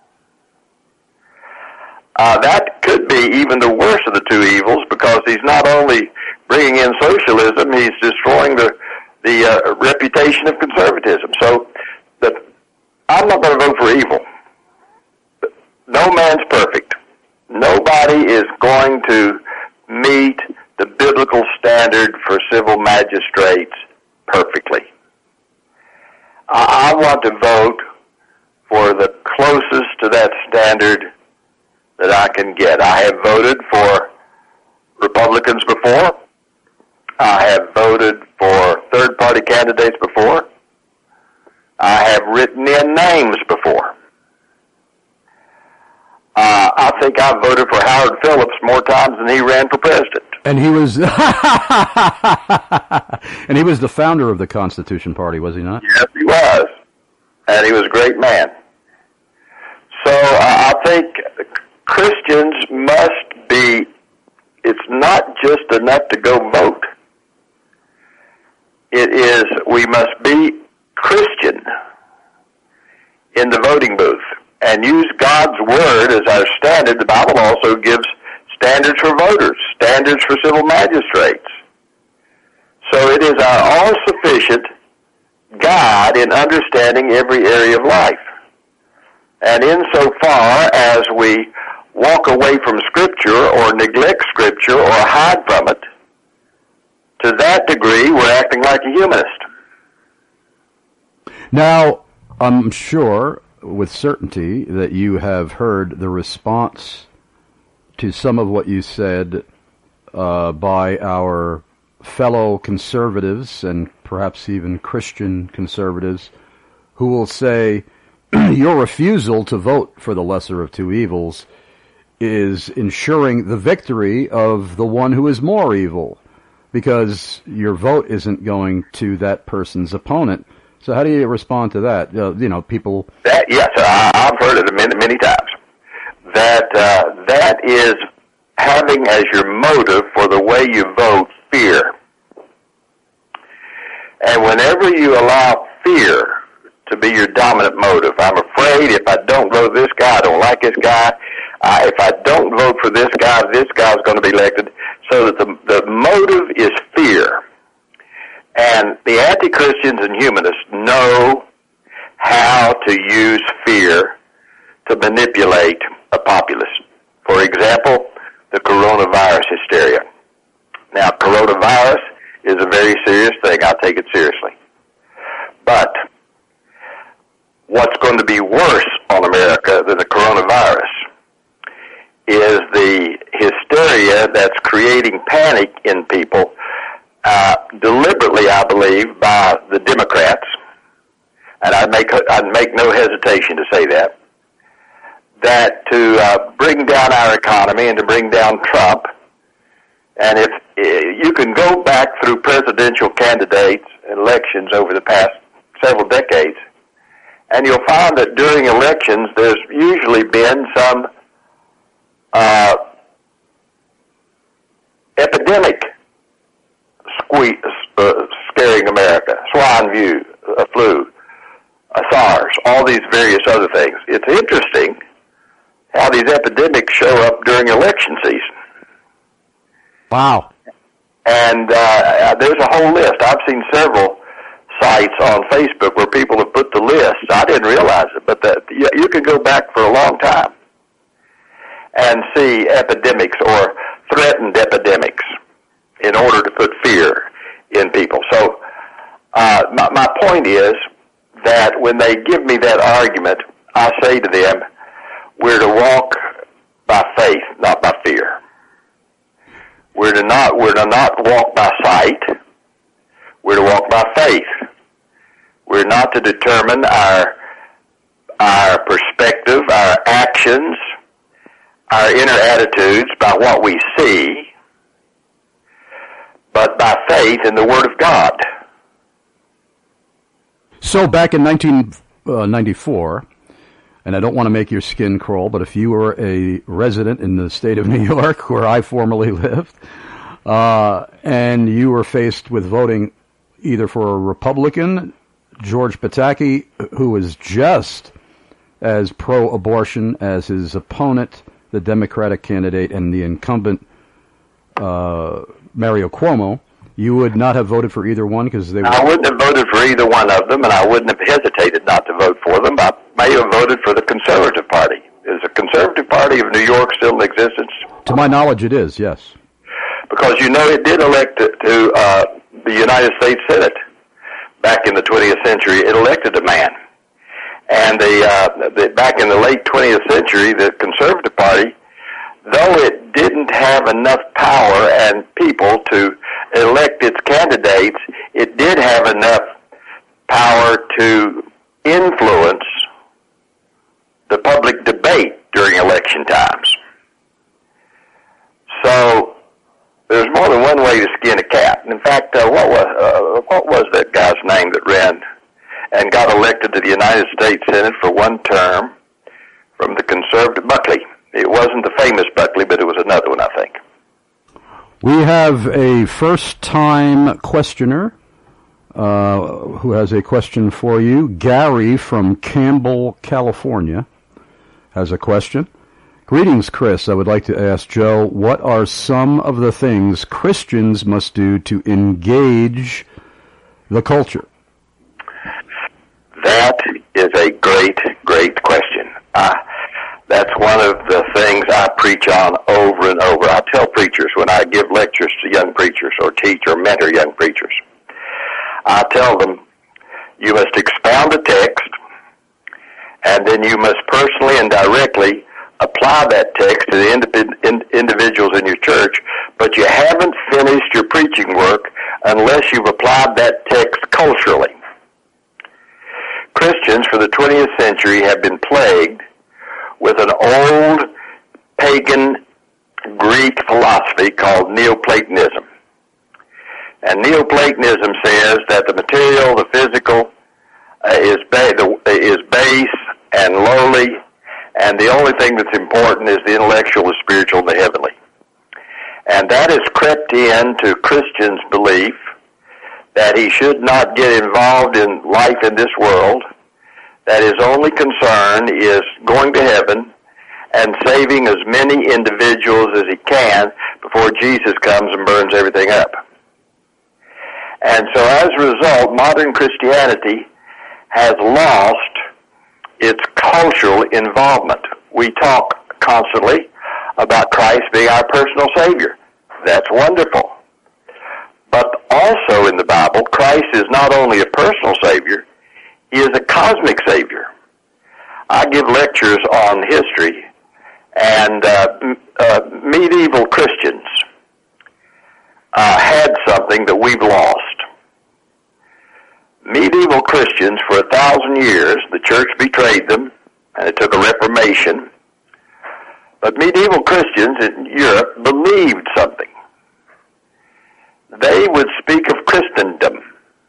uh, that could be even the worst of the two evils, because he's not only bringing in socialism, he's destroying the the uh, reputation of conservatism. So, the, I'm not going to vote for evil. No man's perfect. Nobody is going to meet the biblical standard for civil magistrates perfectly. I, I want to vote for the closest to that standard that I can get. I have voted for Republicans before. I have voted for third-party candidates before. I have written in names before. Uh, I think I voted for Howard Phillips more times than he ran for president. And he was, and he was the founder of the Constitution Party, was he not? Yes, he was. And he was a great man. So uh, I think Christians must be, it's not just enough to go vote. It is, we must be Christian in the voting booth and use God's Word as our standard. The Bible also gives standards for voters, standards for civil magistrates. So it is our all-sufficient guide in understanding every area of life. And insofar as we walk away from Scripture or neglect Scripture or hide from it, to that degree, we're acting like a humanist. Now, I'm sure with certainty that you have heard the response to some of what you said uh, by our fellow conservatives and perhaps even Christian conservatives who will say your refusal to vote for the lesser of two evils is ensuring the victory of the one who is more evil, because your vote isn't going to that person's opponent. So how do you respond to that? Uh, you know, people... That, yes, I, I've heard it many, many times. That uh, that is having as your motive for the way you vote fear. And whenever you allow fear to be your dominant motive, I'm afraid if I don't vote this guy, I don't like this guy, uh, if I don't vote for this guy, this guy's going to be elected, so that the, the motive is fear. And the anti-Christians and humanists know how to use fear to manipulate a populace. For example, the coronavirus hysteria. Now, coronavirus is a very serious thing. I take it seriously. But what's going to be worse on America than the coronavirus is the hysteria that's creating panic in people, uh, deliberately, I believe, by the Democrats. And I make I make no hesitation to say that. That to uh, bring down our economy and to bring down Trump. And if uh, you can go back through presidential candidates and elections over the past several decades, and you'll find that during elections there's usually been some uh, epidemic sque- uh, scaring America, swine flu, uh, flu, uh, SARS, all these various other things. It's interesting how these epidemics show up during election season. Wow. And uh, there's a whole list. I've seen several sites on Facebook where people have put the list. I didn't realize it, but that you, you can go back for a long time and see epidemics or threatened epidemics in order to put fear in people. So uh, my, my point is that when they give me that argument, I say to them, we're to walk by faith, not by fear. We're to not, we're to not walk by sight. We're to walk by faith. We're not to determine our, our perspective, our actions, our inner attitudes by what we see, but by faith in the Word of God. So back in nineteen ninety-four, and I don't want to make your skin crawl, but if you were a resident in the state of New York, where I formerly lived, uh, and you were faced with voting either for a Republican, George Pataki, who was just as pro-abortion as his opponent, the Democratic candidate, and the incumbent, uh, Mario Cuomo, you would not have voted for either one because they were... I wouldn't have voted for either one of them, and I wouldn't have hesitated not to vote for them. I may have voted for the Conservative Party. Is the Conservative Party of New York still in existence? To my knowledge, it is, yes. Because, you know, it did elect to, to uh, the United States Senate back in the twentieth century. It elected a man. And the, uh, the back in the late twentieth century, the Conservative Party, though it didn't have enough power and people to elect its candidates, it did have enough power to influence the public debate during election times. So there's more than one way to skin a cat. In fact, uh, what was uh, what was that guy's name that ran and got elected to the United States Senate for one term from the Conservative? Buckley. It wasn't the famous Buckley, but it was another one, I think. We have a first-time questioner uh, who has a question for you. Gary from Campbell, California, has a question. Greetings, Chris. I would like to ask Joe, what are some of the things Christians must do to engage the culture? That is a great, great question. Uh, that's one of the things I preach on over and over. I tell preachers when I give lectures to young preachers or teach or mentor young preachers, I tell them, you must expound the text, and then you must personally and directly apply that text to the indiv- individuals in your church, but you haven't finished your preaching work unless you've applied that text culturally. Christians for the twentieth century have been plagued with an old pagan Greek philosophy called Neoplatonism. And Neoplatonism says that the material, the physical, uh, is, ba- the, is base and lowly, and the only thing that's important is the intellectual, the spiritual, and the heavenly. And that has crept into Christians' belief that he should not get involved in life in this world, that his only concern is going to heaven and saving as many individuals as he can before Jesus comes and burns everything up. And so as a result, modern Christianity has lost its cultural involvement. We talk constantly about Christ being our personal Savior. That's wonderful. But also in the Bible, Christ is not only a personal Savior, he is a cosmic Savior. I give lectures on history, and uh, uh, medieval Christians uh, had something that we've lost. Medieval Christians, for a thousand years, the church betrayed them, and it took a reformation. But medieval Christians in Europe believed something. They would speak of Christendom.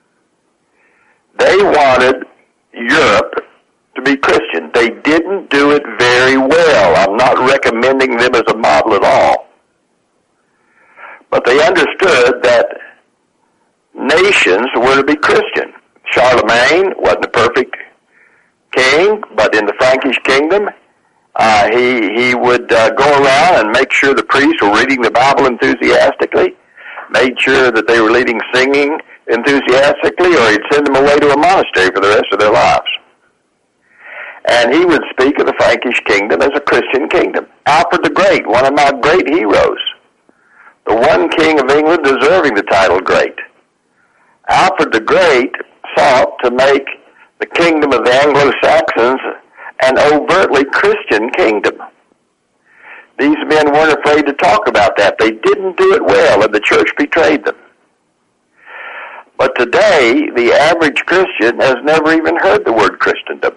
They wanted Europe to be Christian. They didn't do it very well. I'm not recommending them as a model at all. But they understood that nations were to be Christian. Charlemagne wasn't a perfect king, but in the Frankish kingdom, uh, he he would uh, go around and make sure the priests were reading the Bible enthusiastically, made sure that they were leading singing enthusiastically, or he'd send them away to a monastery for the rest of their lives. And he would speak of the Frankish kingdom as a Christian kingdom. Alfred the Great, one of my great heroes, the one king of England deserving the title great. Alfred the Great sought to make the kingdom of the Anglo-Saxons an overtly Christian kingdom. These men weren't afraid to talk about that. They didn't do it well, and the church betrayed them. But today, the average Christian has never even heard the word Christendom.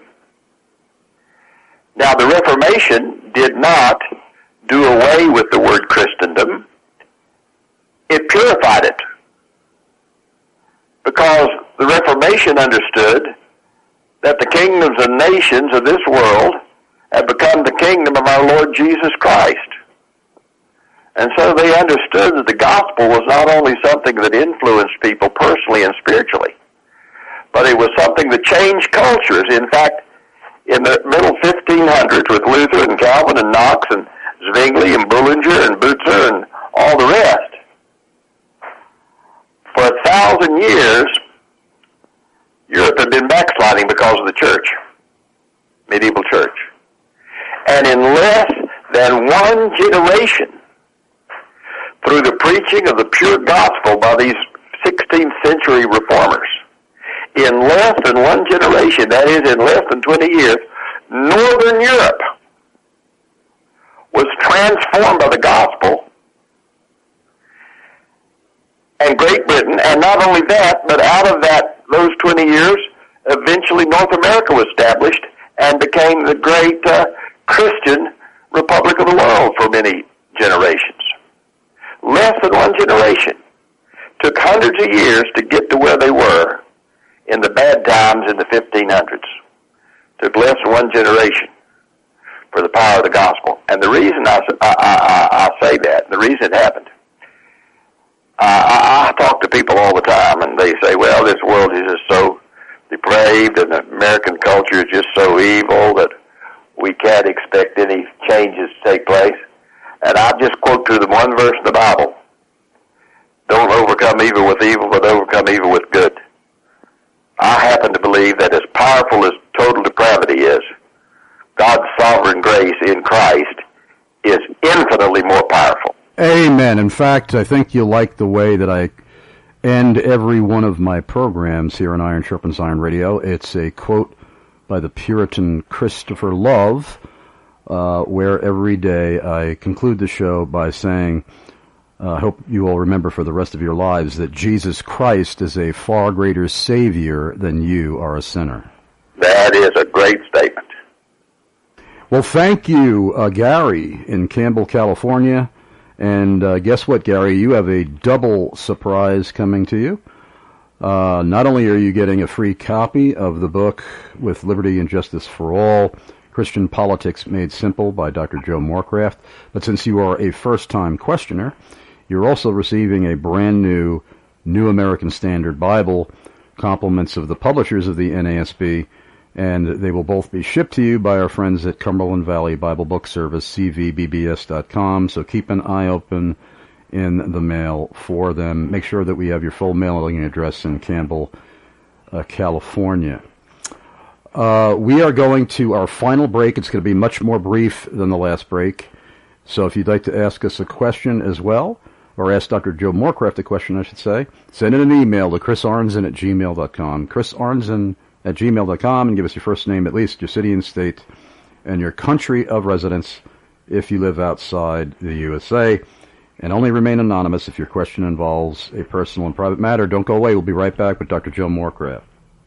Now, the Reformation did not do away with the word Christendom. It purified it. Because the Reformation understood that the kingdoms and nations of this world had become the kingdom of our Lord Jesus Christ. And so they understood that the gospel was not only something that influenced people personally and spiritually, but it was something that changed cultures. In fact, in the middle fifteen hundreds with Luther and Calvin and Knox and Zwingli and Bullinger and Butzer and all the rest, for a thousand years, Europe had been backsliding because of the church, medieval church. And in less than one generation, through the preaching of the pure gospel by these sixteenth century reformers, in less than one generation, that is, in less than twenty years, Northern Europe was transformed by the gospel, and Great Britain, and not only that, but out of that, those twenty years, eventually North America was established and became the great uh, Christian republic of the world for many generations. Less than one generation. Took hundreds of years to get to where they were in the bad times in the fifteen hundreds. Took less than one generation for the power of the gospel. And the reason I, I, I, I say that, the reason it happened, uh, I, I talk to people all the time, and they say, well, this world is just so depraved, and the American culture is just so evil that we can't expect any changes to take place. And I just quote to them one verse in the Bible. Don't overcome evil with evil, but overcome evil with good. I happen to believe that as powerful as total depravity is, God's sovereign grace in Christ is infinitely more powerful. Amen. In fact, I think you'll like the way that I end every one of my programs here on Iron Sharpens Iron Radio. It's a quote by the Puritan Christopher Love, Uh, where every day I conclude the show by saying, uh, I hope you all remember for the rest of your lives that Jesus Christ is a far greater Savior than you are a sinner. That is a great statement. Well, thank you, uh, Gary in Campbell, California. And uh, guess what, Gary? You have a double surprise coming to you. Uh, not only are you getting a free copy of the book With Liberty and Justice for All, Christian Politics Made Simple by Doctor Joe Morecraft, but since you are a first-time questioner, you're also receiving a brand new New American Standard Bible, compliments of the publishers of the N A S B, and they will both be shipped to you by our friends at Cumberland Valley Bible Book Service, C V B B S dot com, so keep an eye open in the mail for them. Make sure that we have your full mailing address in Campbell, uh, California. Uh, we are going to our final break. It's going to be much more brief than the last break. So if you'd like to ask us a question as well, or ask Doctor Joe Morecraft a question, I should say, send in an email to chris arnzen at gmail dot com, chris arnzen at gmail dot com, and give us your first name, at least your city and state, and your country of residence if you live outside the U S A. And only remain anonymous if your question involves a personal and private matter. Don't go away. We'll be right back with Doctor Joe Morecraft.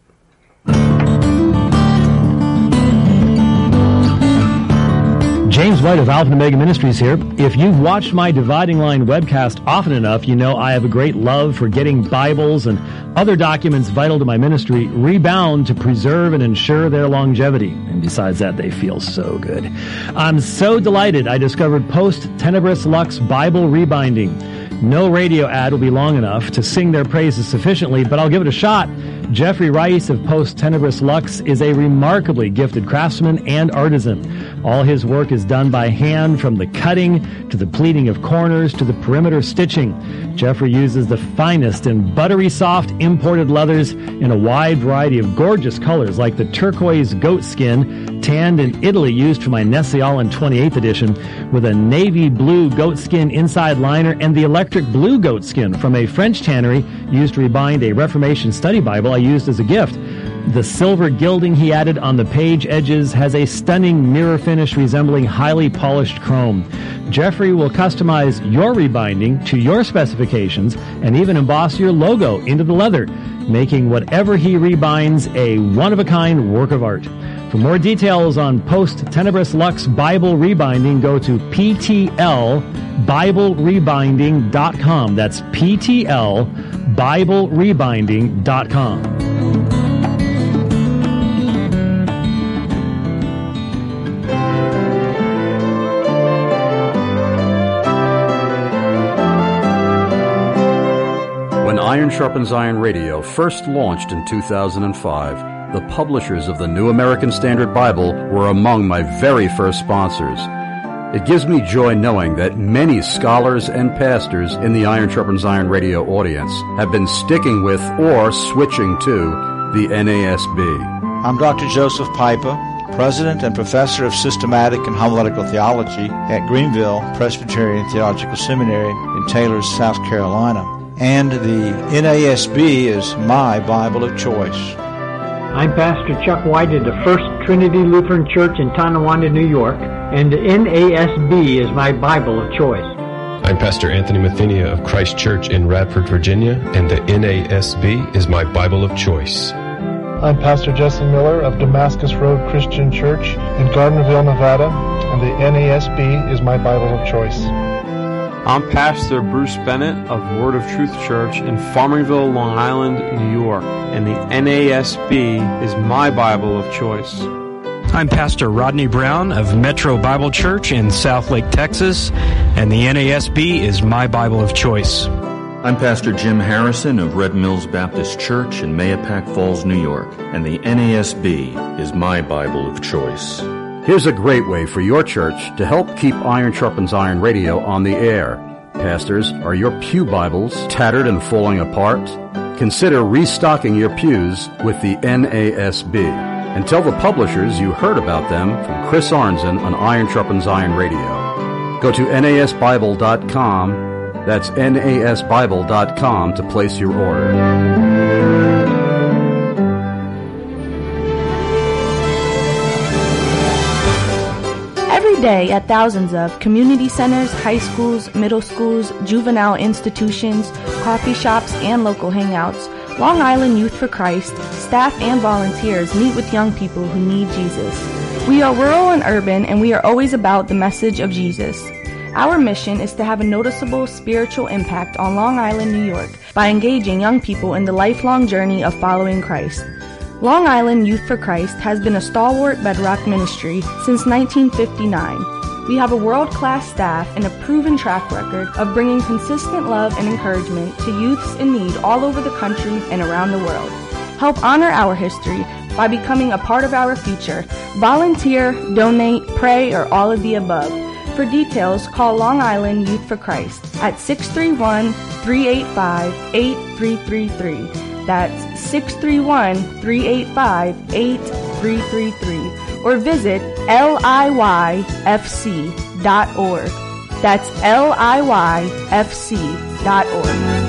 James White of Alpha and Omega Ministries here. If you've watched my Dividing Line webcast often enough, you know I have a great love for getting Bibles and other documents vital to my ministry rebound to preserve and ensure their longevity. And besides that, they feel so good. I'm so delighted I discovered Post Tenebris Lux Bible Rebinding. No radio ad will be long enough to sing their praises sufficiently, but I'll give it a shot. Jeffrey Rice of Post Tenebris Lux is a remarkably gifted craftsman and artisan. All his work is done by hand, from the cutting to the pleating of corners to the perimeter stitching. Jeffrey uses the finest and buttery soft imported leathers in a wide variety of gorgeous colors, like the turquoise goat skin, tanned in Italy, used for my Nestle-Aland twenty-eighth edition, with a navy blue goat skin inside liner, and the electric blue goat skin from a French tannery used to rebind a Reformation study Bible I used as a gift. The silver gilding he added on the page edges has a stunning mirror finish resembling highly polished chrome. Jeffrey will customize your rebinding to your specifications and even emboss your logo into the leather, making whatever he rebinds a one-of-a-kind work of art. For more details on Post Tenebris Lux Bible Rebinding, go to P T L Bible Rebinding dot com. That's P T L Bible Rebinding dot com. Iron Sharpens Iron Radio first launched in two thousand five, the publishers of the New American Standard Bible were among my very first sponsors. It gives me joy knowing that many scholars and pastors in the Iron Sharpens Iron Radio audience have been sticking with or switching to the N A S B. I'm Doctor Joseph Piper, President and Professor of Systematic and Homiletical Theology at Greenville Presbyterian Theological Seminary in Taylor, South Carolina. And the N A S B is my Bible of choice. I'm Pastor Chuck White of the First Trinity Lutheran Church in Tonawanda, New York, and the N A S B is my Bible of choice. I'm Pastor Anthony Mathenia of Christ Church in Radford, Virginia, and the N A S B is my Bible of choice. I'm Pastor Jesse Miller of Damascus Road Christian Church in Gardnerville, Nevada, and the N A S B is my Bible of choice. I'm Pastor Bruce Bennett of Word of Truth Church in Farmingville, Long Island, New York, and the N A S B is my Bible of choice. I'm Pastor Rodney Brown of Metro Bible Church in Southlake, Texas, and the N A S B is my Bible of choice. I'm Pastor Jim Harrison of Red Mills Baptist Church in Mahopac Falls, New York, and the N A S B is my Bible of choice. Here's a great way for your church to help keep Iron Sharpens Iron Radio on the air. Pastors, are your pew Bibles tattered and falling apart? Consider restocking your pews with the N A S B. And tell the publishers you heard about them from Chris Arnzen on Iron Sharpens Iron Radio. Go to N A S Bible dot com. That's N A S Bible dot com to place your order. Every day at thousands of community centers, high schools, middle schools, juvenile institutions, coffee shops, and local hangouts, Long Island Youth for Christ, staff and volunteers meet with young people who need Jesus. We are rural and urban, and we are always about the message of Jesus. Our mission is to have a noticeable spiritual impact on Long Island, New York, by engaging young people in the lifelong journey of following Christ. Long Island Youth for Christ has been a stalwart bedrock ministry since nineteen fifty-nine. We have a world-class staff and a proven track record of bringing consistent love and encouragement to youths in need all over the country and around the world. Help honor our history by becoming a part of our future. Volunteer, donate, pray, or all of the above. For details, call Long Island Youth for Christ at six three one, three eight five, eight three three three. That's six three one, three eight five, eight three three three. Or visit L I Y F C dot org. That's L I Y F C dot org.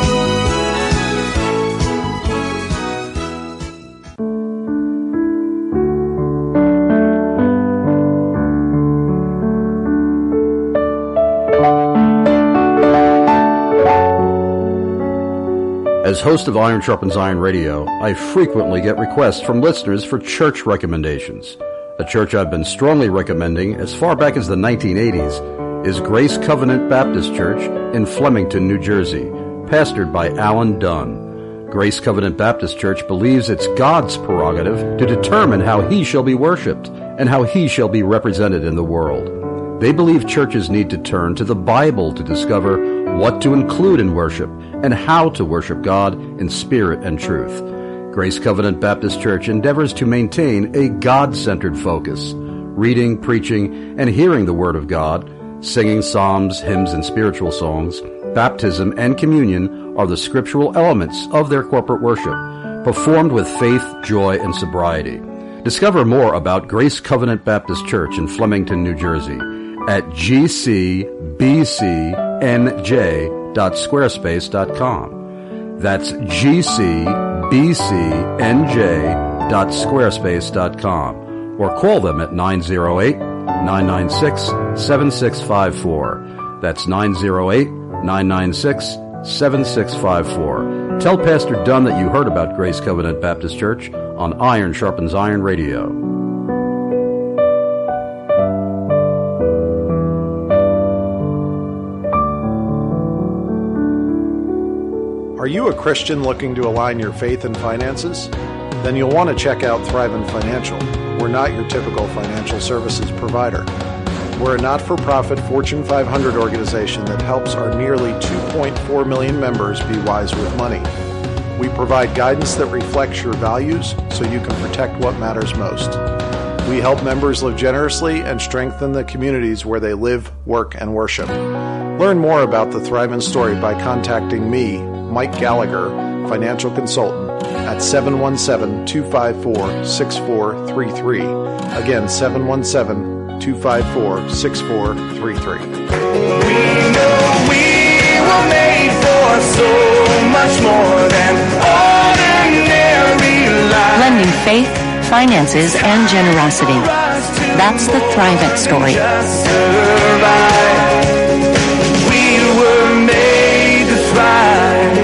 As host of Iron Sharpens Iron Radio, I frequently get requests from listeners for church recommendations. A church I've been strongly recommending as far back as the nineteen eighties is Grace Covenant Baptist Church in Flemington, New Jersey, pastored by Alan Dunn. Grace Covenant Baptist Church believes it's God's prerogative to determine how He shall be worshipped and how He shall be represented in the world. They believe churches need to turn to the Bible to discover what to include in worship and how to worship God in spirit and truth. Grace Covenant Baptist Church endeavors to maintain a God-centered focus, reading, preaching, and hearing the Word of God, singing psalms, hymns, and spiritual songs. Baptism and communion are the scriptural elements of their corporate worship, performed with faith, joy, and sobriety. Discover more about Grace Covenant Baptist Church in Flemington, New Jersey at g c b c n j dot squarespace dot com. That's g c b c n j dot squarespace dot com. Or call them at nine oh eight, nine nine six, seven six five four. That's nine oh eight, nine nine six, seven six five four. Tell Pastor Dunn that you heard about Grace Covenant Baptist Church on Iron Sharpens Iron Radio. Are you a Christian looking to align your faith and finances? Then you'll want to check out Thrivent Financial. We're not your typical financial services provider. We're a not-for-profit Fortune five hundred organization that helps our nearly two point four million members be wise with money. We provide guidance that reflects your values so you can protect what matters most. We help members live generously and strengthen the communities where they live, work, and worship. Learn more about the Thrive Story by contacting me, Mike Gallagher, financial consultant, at seven one seven, two five four, six four three three. Again, seven one seven, two five four, six four three three. We know we were made for so much more than ordinary life. Blending faith, finances, and generosity. That's the Thrive Story. We were made to thrive.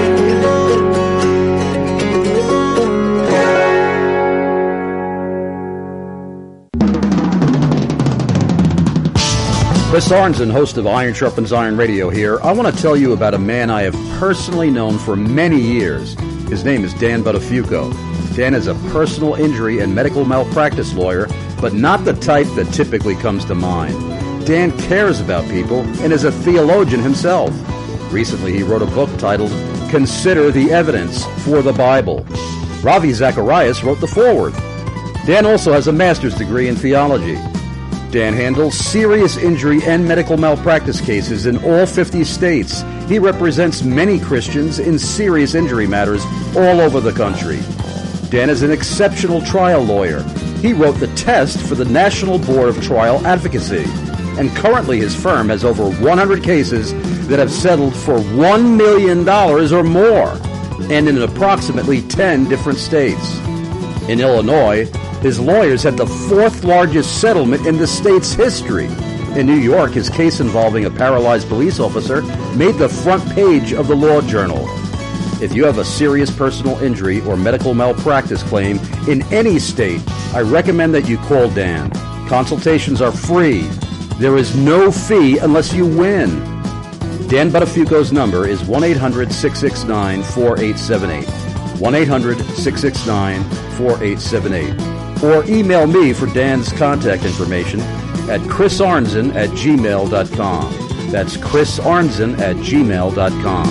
Chris Arnzen, host of Iron Sharpens Iron Radio here. I want to tell you about a man I have personally known for many years. His name is Dan Buttafuoco. Dan is a personal injury and medical malpractice lawyer, but not the type that typically comes to mind. Dan cares about people and is a theologian himself. Recently, he wrote a book titled Consider the Evidence for the Bible. Ravi Zacharias wrote the foreword. Dan also has a master's degree in theology. Dan handles serious injury and medical malpractice cases in all fifty states. He represents many Christians in serious injury matters all over the country. Dan is an exceptional trial lawyer. He wrote the test for the National Board of Trial Advocacy. And currently his firm has over one hundred cases that have settled for one million dollars or more, and in approximately ten different states. In Illinois, his lawyers had the fourth largest settlement in the state's history. In New York, his case involving a paralyzed police officer made the front page of the Law Journal. If you have a serious personal injury or medical malpractice claim in any state, I recommend that you call Dan. Consultations are free. There is no fee unless you win. Dan Buttafuoco's number is one eight hundred, six six nine, four eight seven eight. one eight hundred, six six nine, four eight seven eight. Or email me for Dan's contact information at chris arnzen at gmail dot com. That's chris arnzen at gmail dot com.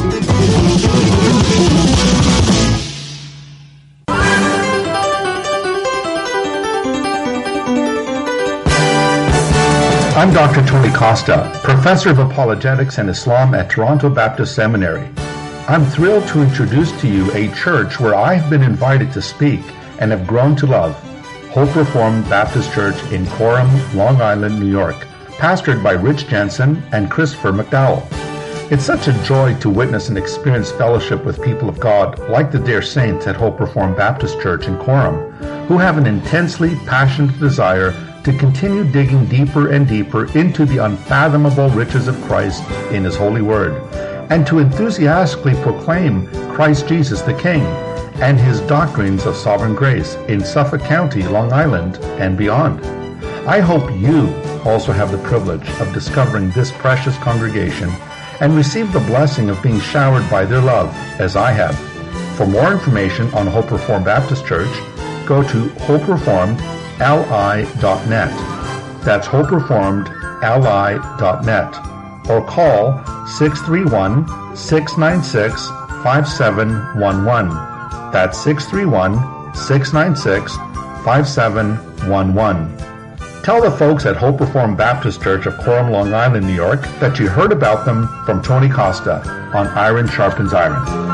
I'm Doctor Tony Costa, Professor of Apologetics and Islam at Toronto Baptist Seminary. I'm thrilled to introduce to you a church where I have been invited to speak and have grown to love. Hope Reformed Baptist Church in Coram, Long Island, New York, pastored by Rich Jensen and Christopher McDowell. It's such a joy to witness and experience fellowship with people of God like the dear saints at Hope Reformed Baptist Church in Coram, who have an intensely passionate desire to continue digging deeper and deeper into the unfathomable riches of Christ in His holy word, and to enthusiastically proclaim Christ Jesus the King and His doctrines of sovereign grace in Suffolk County, Long Island, and beyond. I hope you also have the privilege of discovering this precious congregation and receive the blessing of being showered by their love, as I have. For more information on Hope Reformed Baptist Church, go to hope reformed l i dot net. That's hope reformed l i dot net. Or call six three one, six nine six, five seven one one. That's six three one, six nine six, five seven one one. Tell the folks at Hope Reformed Baptist Church of Coram, Long Island, New York, that you heard about them from Tony Costa on Iron Sharpens Iron.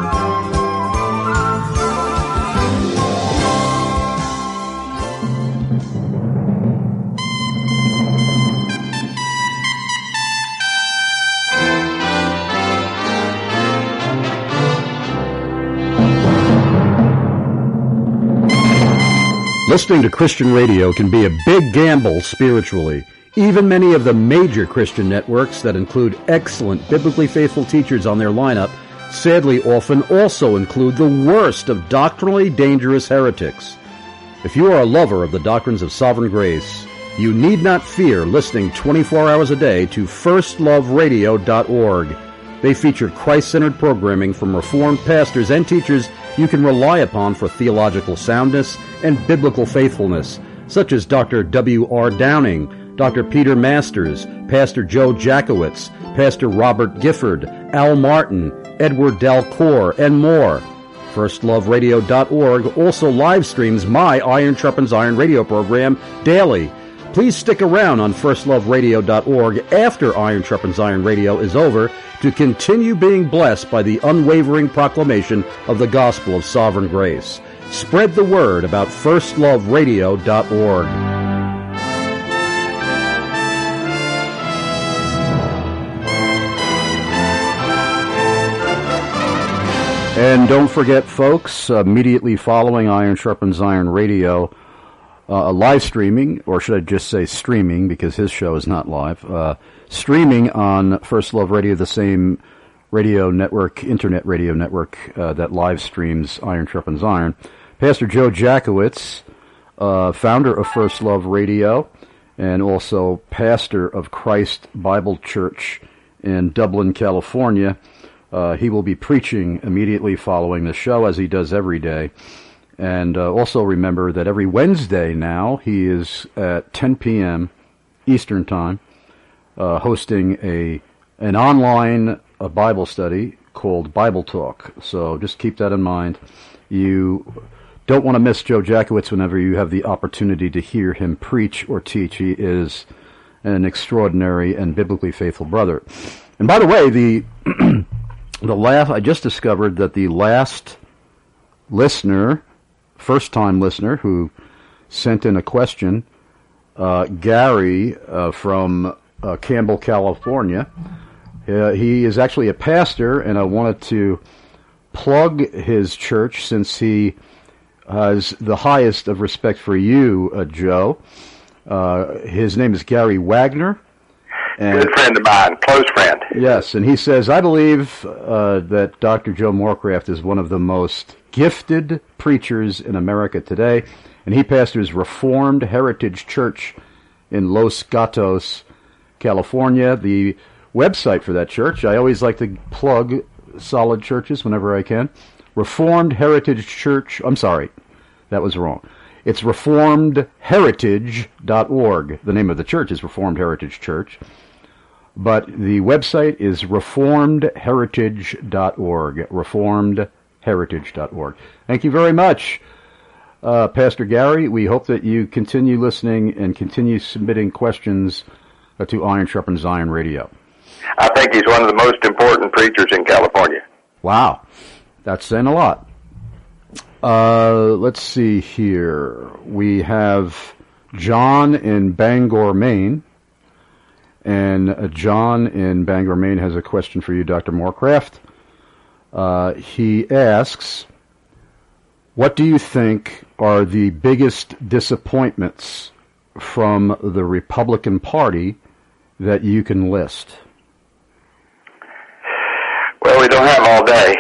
Listening to Christian radio can be a big gamble spiritually. Even many of the major Christian networks that include excellent biblically faithful teachers on their lineup sadly often also include the worst of doctrinally dangerous heretics. If you are a lover of the doctrines of sovereign grace, you need not fear listening twenty-four hours a day to first love radio dot org. They feature Christ-centered programming from Reformed pastors and teachers you can rely upon for theological soundness and biblical faithfulness, such as Doctor W R Downing, Doctor Peter Masters, Pastor Joe Jackowitz, Pastor Robert Gifford, Al Martin, Edward Dalcour, and more. first love radio dot org also live streams my Iron Sharpens Iron radio program daily. Please stick around on first love radio dot org after Iron Sharpens Iron Radio is over to continue being blessed by the unwavering proclamation of the gospel of sovereign grace. Spread the word about first love radio dot org. And don't forget, folks, immediately following Iron Sharpens Iron Radio, uh, live streaming, or should I just say streaming, because his show is not live, uh, streaming on First Love Radio, the same radio network, internet radio network uh, that live streams Iron Sharpens Iron. Pastor Joe Jackowitz, uh, founder of First Love Radio, and also pastor of Christ Bible Church in Dublin, California. Uh, he will be preaching immediately following the show, as he does every day. And uh, also remember that every Wednesday now, he is at ten p.m. Eastern Time, uh, hosting a an online a Bible study called Bible Talk. So just keep that in mind. You don't want to miss Joe Jackowitz whenever you have the opportunity to hear him preach or teach. He is an extraordinary and biblically faithful brother. And by the way, the... The last, I just discovered that the last listener, first-time listener, who sent in a question, uh, Gary uh, from uh, Campbell, California, uh, he is actually a pastor, and I wanted to plug his church since he has the highest of respect for you, uh, Joe. Uh, his name is Gary Wagner. And, good friend of mine, close friend. Yes, and he says, I believe uh, that Doctor Joe Morecraft is one of the most gifted preachers in America today, and he pastors Reformed Heritage Church in Los Gatos, California. The website for that church, I always like to plug solid churches whenever I can. Reformed Heritage Church, I'm sorry, that was wrong. It's reformed heritage dot org. The name of the church is Reformed Heritage Church. But the website is reformed heritage dot org. reformed heritage dot org. Thank you very much, uh, Pastor Gary. We hope that you continue listening and continue submitting questions uh, to Iron Sharpens Iron Radio. I think he's one of the most important preachers in California. Wow. That's saying a lot. Uh, let's see here. We have John in Bangor, Maine. And uh, John in Bangor, Maine has a question for you, Doctor Morecraft. Uh, he asks, what do you think are the biggest disappointments from the Republican Party that you can list? Well, we don't have all day.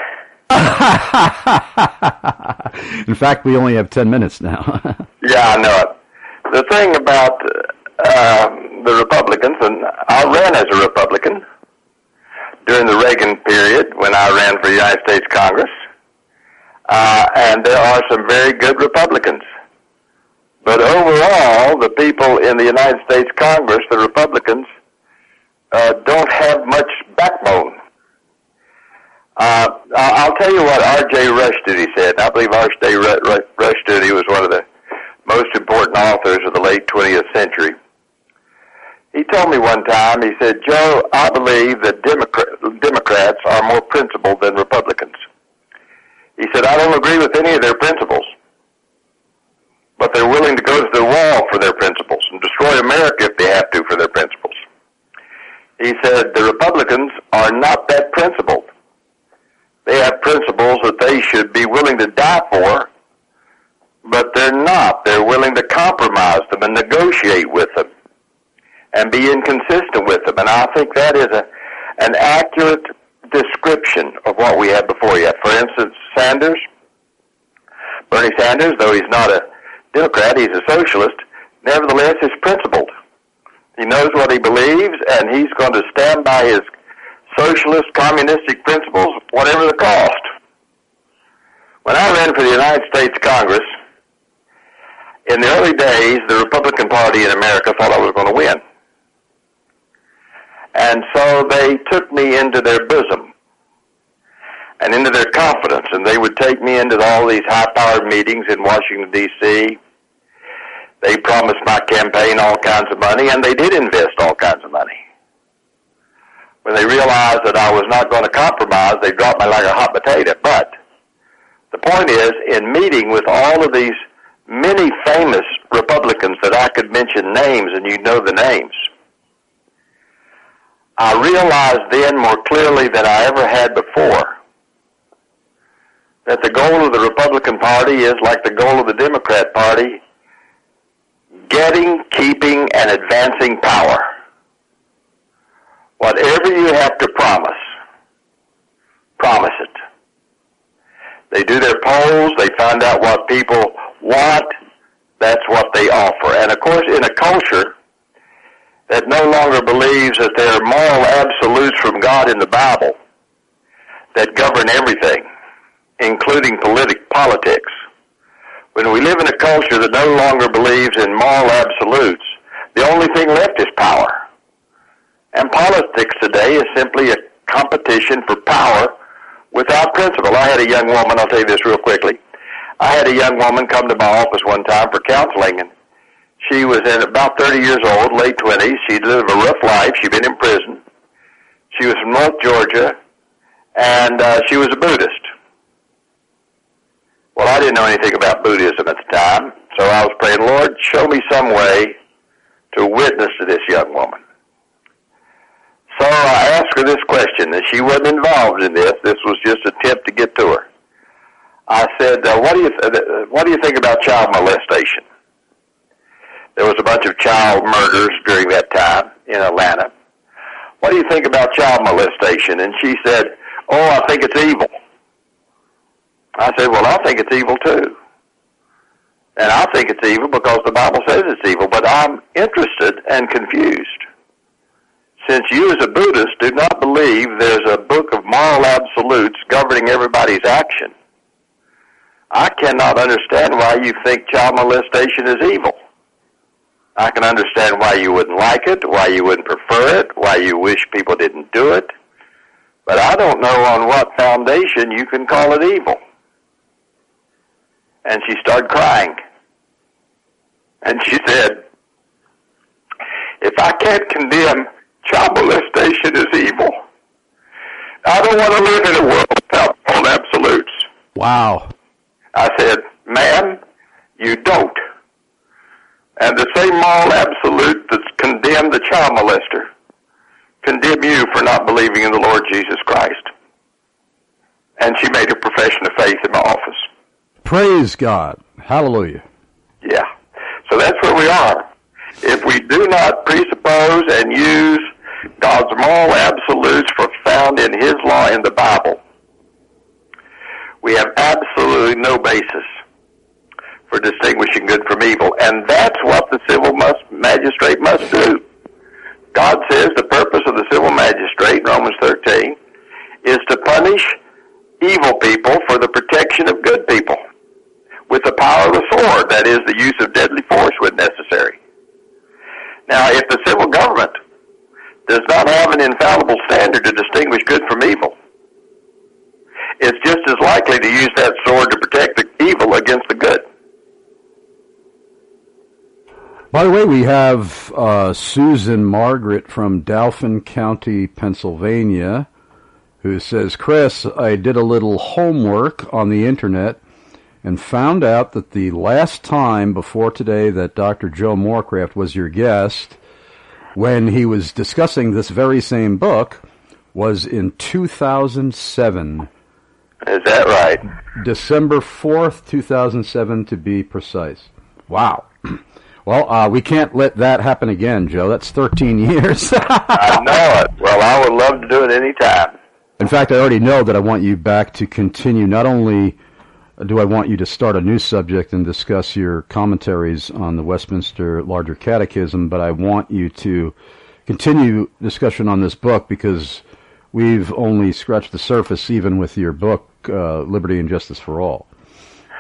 In fact, we only have ten minutes now. Yeah, I know it. The thing about uh, the Republicans, and I ran as a Republican during the Reagan period when I ran for United States Congress, uh, and there are some very good Republicans. But overall, the people in the United States Congress, the Republicans, uh, don't have much backbone. Uh, I'll tell you what R J Rushdoony said. I believe R J Rushdoony was one of the most important authors of the late twentieth century. He told me one time, he said, Joe, I believe that Democrat, Democrats are more principled than Republicans. He said, I don't agree with any of their principles, but they're willing to go to the wall for their principles and destroy America if they have to for their principles. He said, the Republicans are not that principled. They have principles that they should be willing to die for, but they're not. They're willing to compromise them and negotiate with them and be inconsistent with them. And I think that is a, an accurate description of what we have before you. For instance, Sanders, Bernie Sanders, though he's not a Democrat, he's a socialist, nevertheless is principled. He knows what he believes, and he's going to stand by his socialist, communistic principles, whatever the cost. When I ran for the United States Congress, In the early days, the Republican Party in America thought I was going to win. And so they took me into their bosom and into their confidence, and they would take me into all these high-powered meetings in Washington, D C They promised my campaign all kinds of money, and they did invest all kinds of money. When they realized that I was not going to compromise, they dropped me like a hot potato. But the point is, in meeting with all of these many famous Republicans that I could mention names, and you know the names, I realized then more clearly than I ever had before that the goal of the Republican Party is like the goal of the Democrat Party, getting, keeping, and advancing power. Whatever you have to promise, promise it. They do their polls, they find out what people want, that's what they offer. And of course, in a culture that no longer believes that there are moral absolutes from God in the Bible that govern everything, including politic, politics, when we live in a culture that no longer believes in moral absolutes, the only thing left is power. And politics today is simply a competition for power without principle. I had a young woman, I'll tell you this real quickly. I had a young woman come to my office one time for counseling, and she was in about thirty years old, late twenties. She'd lived a rough life. She'd been in prison. She was from North Georgia, and uh, she was a Buddhist. Well, I didn't know anything about Buddhism at the time, so I was praying, Lord, show me some way to witness to this young woman. So I asked her this question, and she wasn't involved in this. This was just an attempt to get to her. I said, uh, what do you th- what do you think about child molestation? There was a bunch of child murders during that time in Atlanta. What do you think about child molestation? And she said, oh, I think it's evil. I said, well, I think it's evil too. And I think it's evil because the Bible says it's evil, but I'm interested and confused. Since you as a Buddhist do not believe there's a book of moral absolutes governing everybody's action, I cannot understand why you think child molestation is evil. I can understand why you wouldn't like it, why you wouldn't prefer it, why you wish people didn't do it, but I don't know on what foundation you can call it evil. And she started crying. And she said, if I can't condemn child molestation as evil, I don't want to live in a world without moral absolutes. Wow. I said, ma'am, you don't. And the same moral absolute that's condemned the child molester condemn you for not believing in the Lord Jesus Christ. And she made a profession of faith in my office. Praise God. Hallelujah. Yeah. So that's where we are. If we do not presuppose and use God's moral absolutes for found in His law in the Bible, we have absolutely no basis for distinguishing good from evil. And that's what the civil must, magistrate must do. God says the purpose of the civil magistrate, in Romans thirteen, is to punish evil people for the protection of good people with the power of the sword, that is, the use of deadly force when necessary. Now, if the civil government does not have an infallible standard to distinguish good from evil, it's just as likely to use that sword to protect the evil against the good. By the way, we have uh, Susan Margaret from Dauphin County, Pennsylvania, who says, Chris, I did a little homework on the Internet and found out that the last time before today that Doctor Joe Morecraft was your guest, when he was discussing this very same book, was in two thousand seven. Is that right? December fourth, two thousand seven, to be precise. Wow. Well, uh, we can't let that happen again, Joe. That's thirteen years. I know it. Well, I would love to do it any time. In fact, I already know that I want you back to continue. Not only do I want you to start a new subject and discuss your commentaries on the Westminster Larger Catechism, but I want you to continue discussion on this book, because we've only scratched the surface even with your book, uh, Liberty and Justice for All.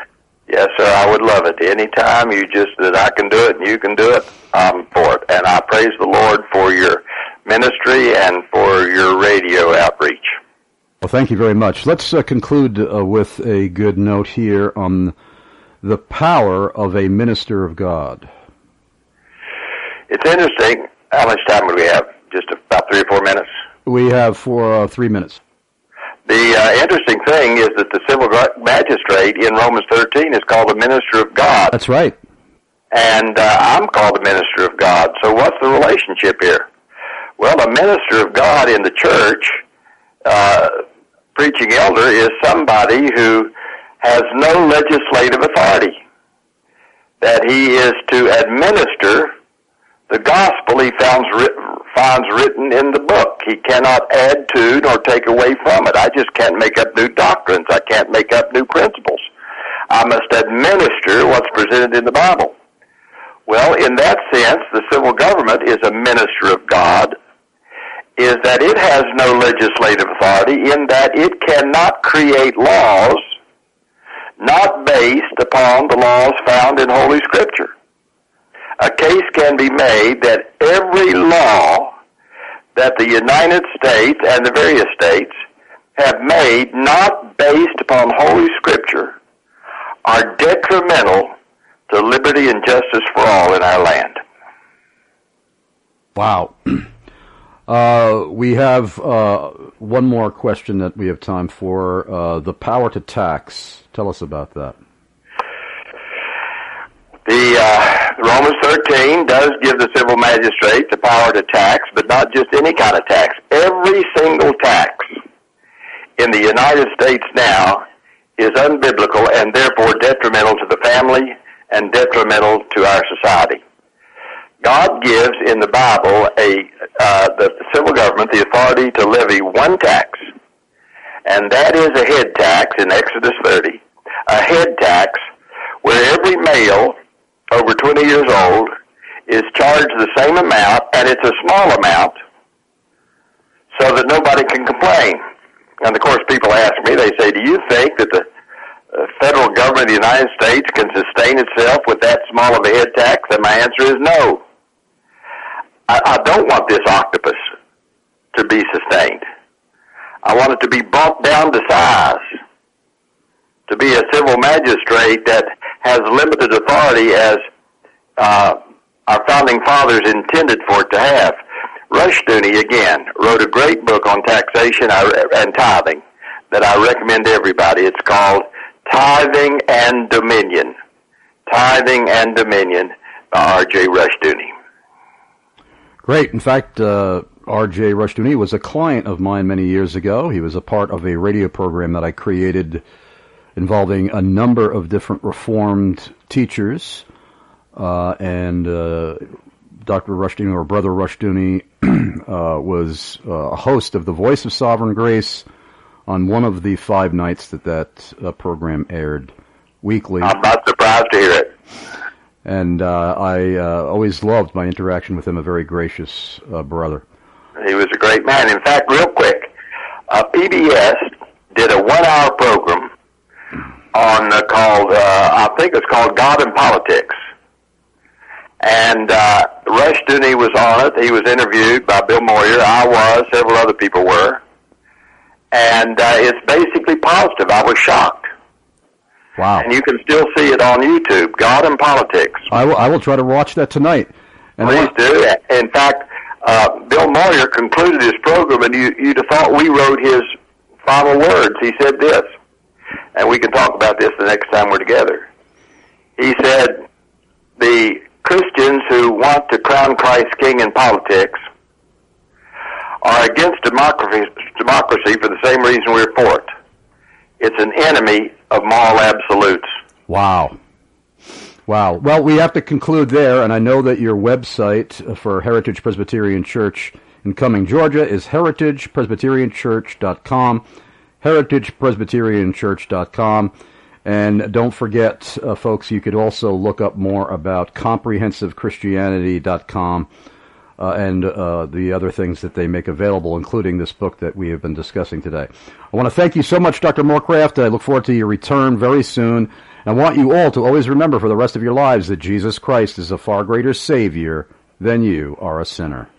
Yes, sir, I would love it. Anytime you just, that I can do it and you can do it, I'm for it. And I praise the Lord for your ministry and for your radio outreach. Well, thank you very much. Let's uh, conclude uh, with a good note here on the power of a minister of God. It's interesting. How much time do we have? Just about three or four minutes? We have for uh, three minutes. The uh, interesting thing is that the civil magistrate in Romans thirteen is called a minister of God. That's right. And uh, I'm called a minister of God. So what's the relationship here? Well, a minister of God in the church, uh, preaching elder, is somebody who has no legislative authority. That he is to administer the gospel he finds, finds written in the book. He cannot add to nor take away from it. I just can't make up new doctrines. I can't make up new principles. I must administer what's presented in the Bible. Well, in that sense, the civil government is a minister of God, is that it has no legislative authority, in that it cannot create laws not based upon the laws found in Holy Scripture. A case can be made that every law that the United States and the various states have made not based upon Holy Scripture are detrimental to liberty and justice for all in our land. Wow. Uh, we have uh, one more question that we have time for. Uh, the power to tax. Tell us about that. The uh, Romans thirteen does give the civil magistrate the power to tax, but not just any kind of tax. Every single tax in the United States now is unbiblical and therefore detrimental to the family and detrimental to our society. God gives in the Bible a uh, the civil government the authority to levy one tax, and that is a head tax in Exodus thirty, a head tax where every male over twenty years old is charged the same amount, and it's a small amount, so that nobody can complain. And of course, people ask me, they say, do you think that the uh, federal government of the United States can sustain itself with that small of a head tax? And my answer is no. I, I don't want this octopus to be sustained. I want it to be brought down to size, to be a civil magistrate that has limited authority as uh, our founding fathers intended for it to have. Rushdoony, again, wrote a great book on taxation and tithing that I recommend to everybody. It's called Tithing and Dominion. Tithing and Dominion by R J Rushdoony. Great. In fact, uh, R J Rushdoony was a client of mine many years ago. He was a part of a radio program that I created involving a number of different Reformed teachers, uh, and uh, Doctor Rushdoony, or Brother Rushdoony, uh, was uh, a host of The Voice of Sovereign Grace on one of the five nights that that uh, program aired weekly. I'm not surprised to hear it. And uh, I uh, always loved my interaction with him, a very gracious uh, brother. He was a great man. In fact, real quick, uh, P B S did a one-hour program on uh, called, uh, I think it's called God and Politics. And uh, Rushdoony was on it. He was interviewed by Bill Moyer. I was. Several other people were. And uh, it's basically positive. I was shocked. Wow. And you can still see it on YouTube, God and Politics. I will, I will try to watch that tonight. And Please do. In fact, uh, Bill Moyer concluded his program, and you, you'd have thought we wrote his final words. He said this, and we can talk about this the next time we're together. He said, the Christians who want to crown Christ king in politics are against democracy, democracy for the same reason we're for it. It's an enemy of moral absolutes. Wow. Wow. Well, we have to conclude there, and I know that your website for Heritage Presbyterian Church in Cumming, Georgia is heritage presbyterian church dot com, heritage presbyterian church dot com. And don't forget, uh, folks, you could also look up more about comprehensive christianity dot com uh, and uh, the other things that they make available, including this book that we have been discussing today. I want to thank you so much, Doctor Morecraft. I look forward to your return very soon. I want you all to always remember for the rest of your lives that Jesus Christ is a far greater Savior than you are a sinner.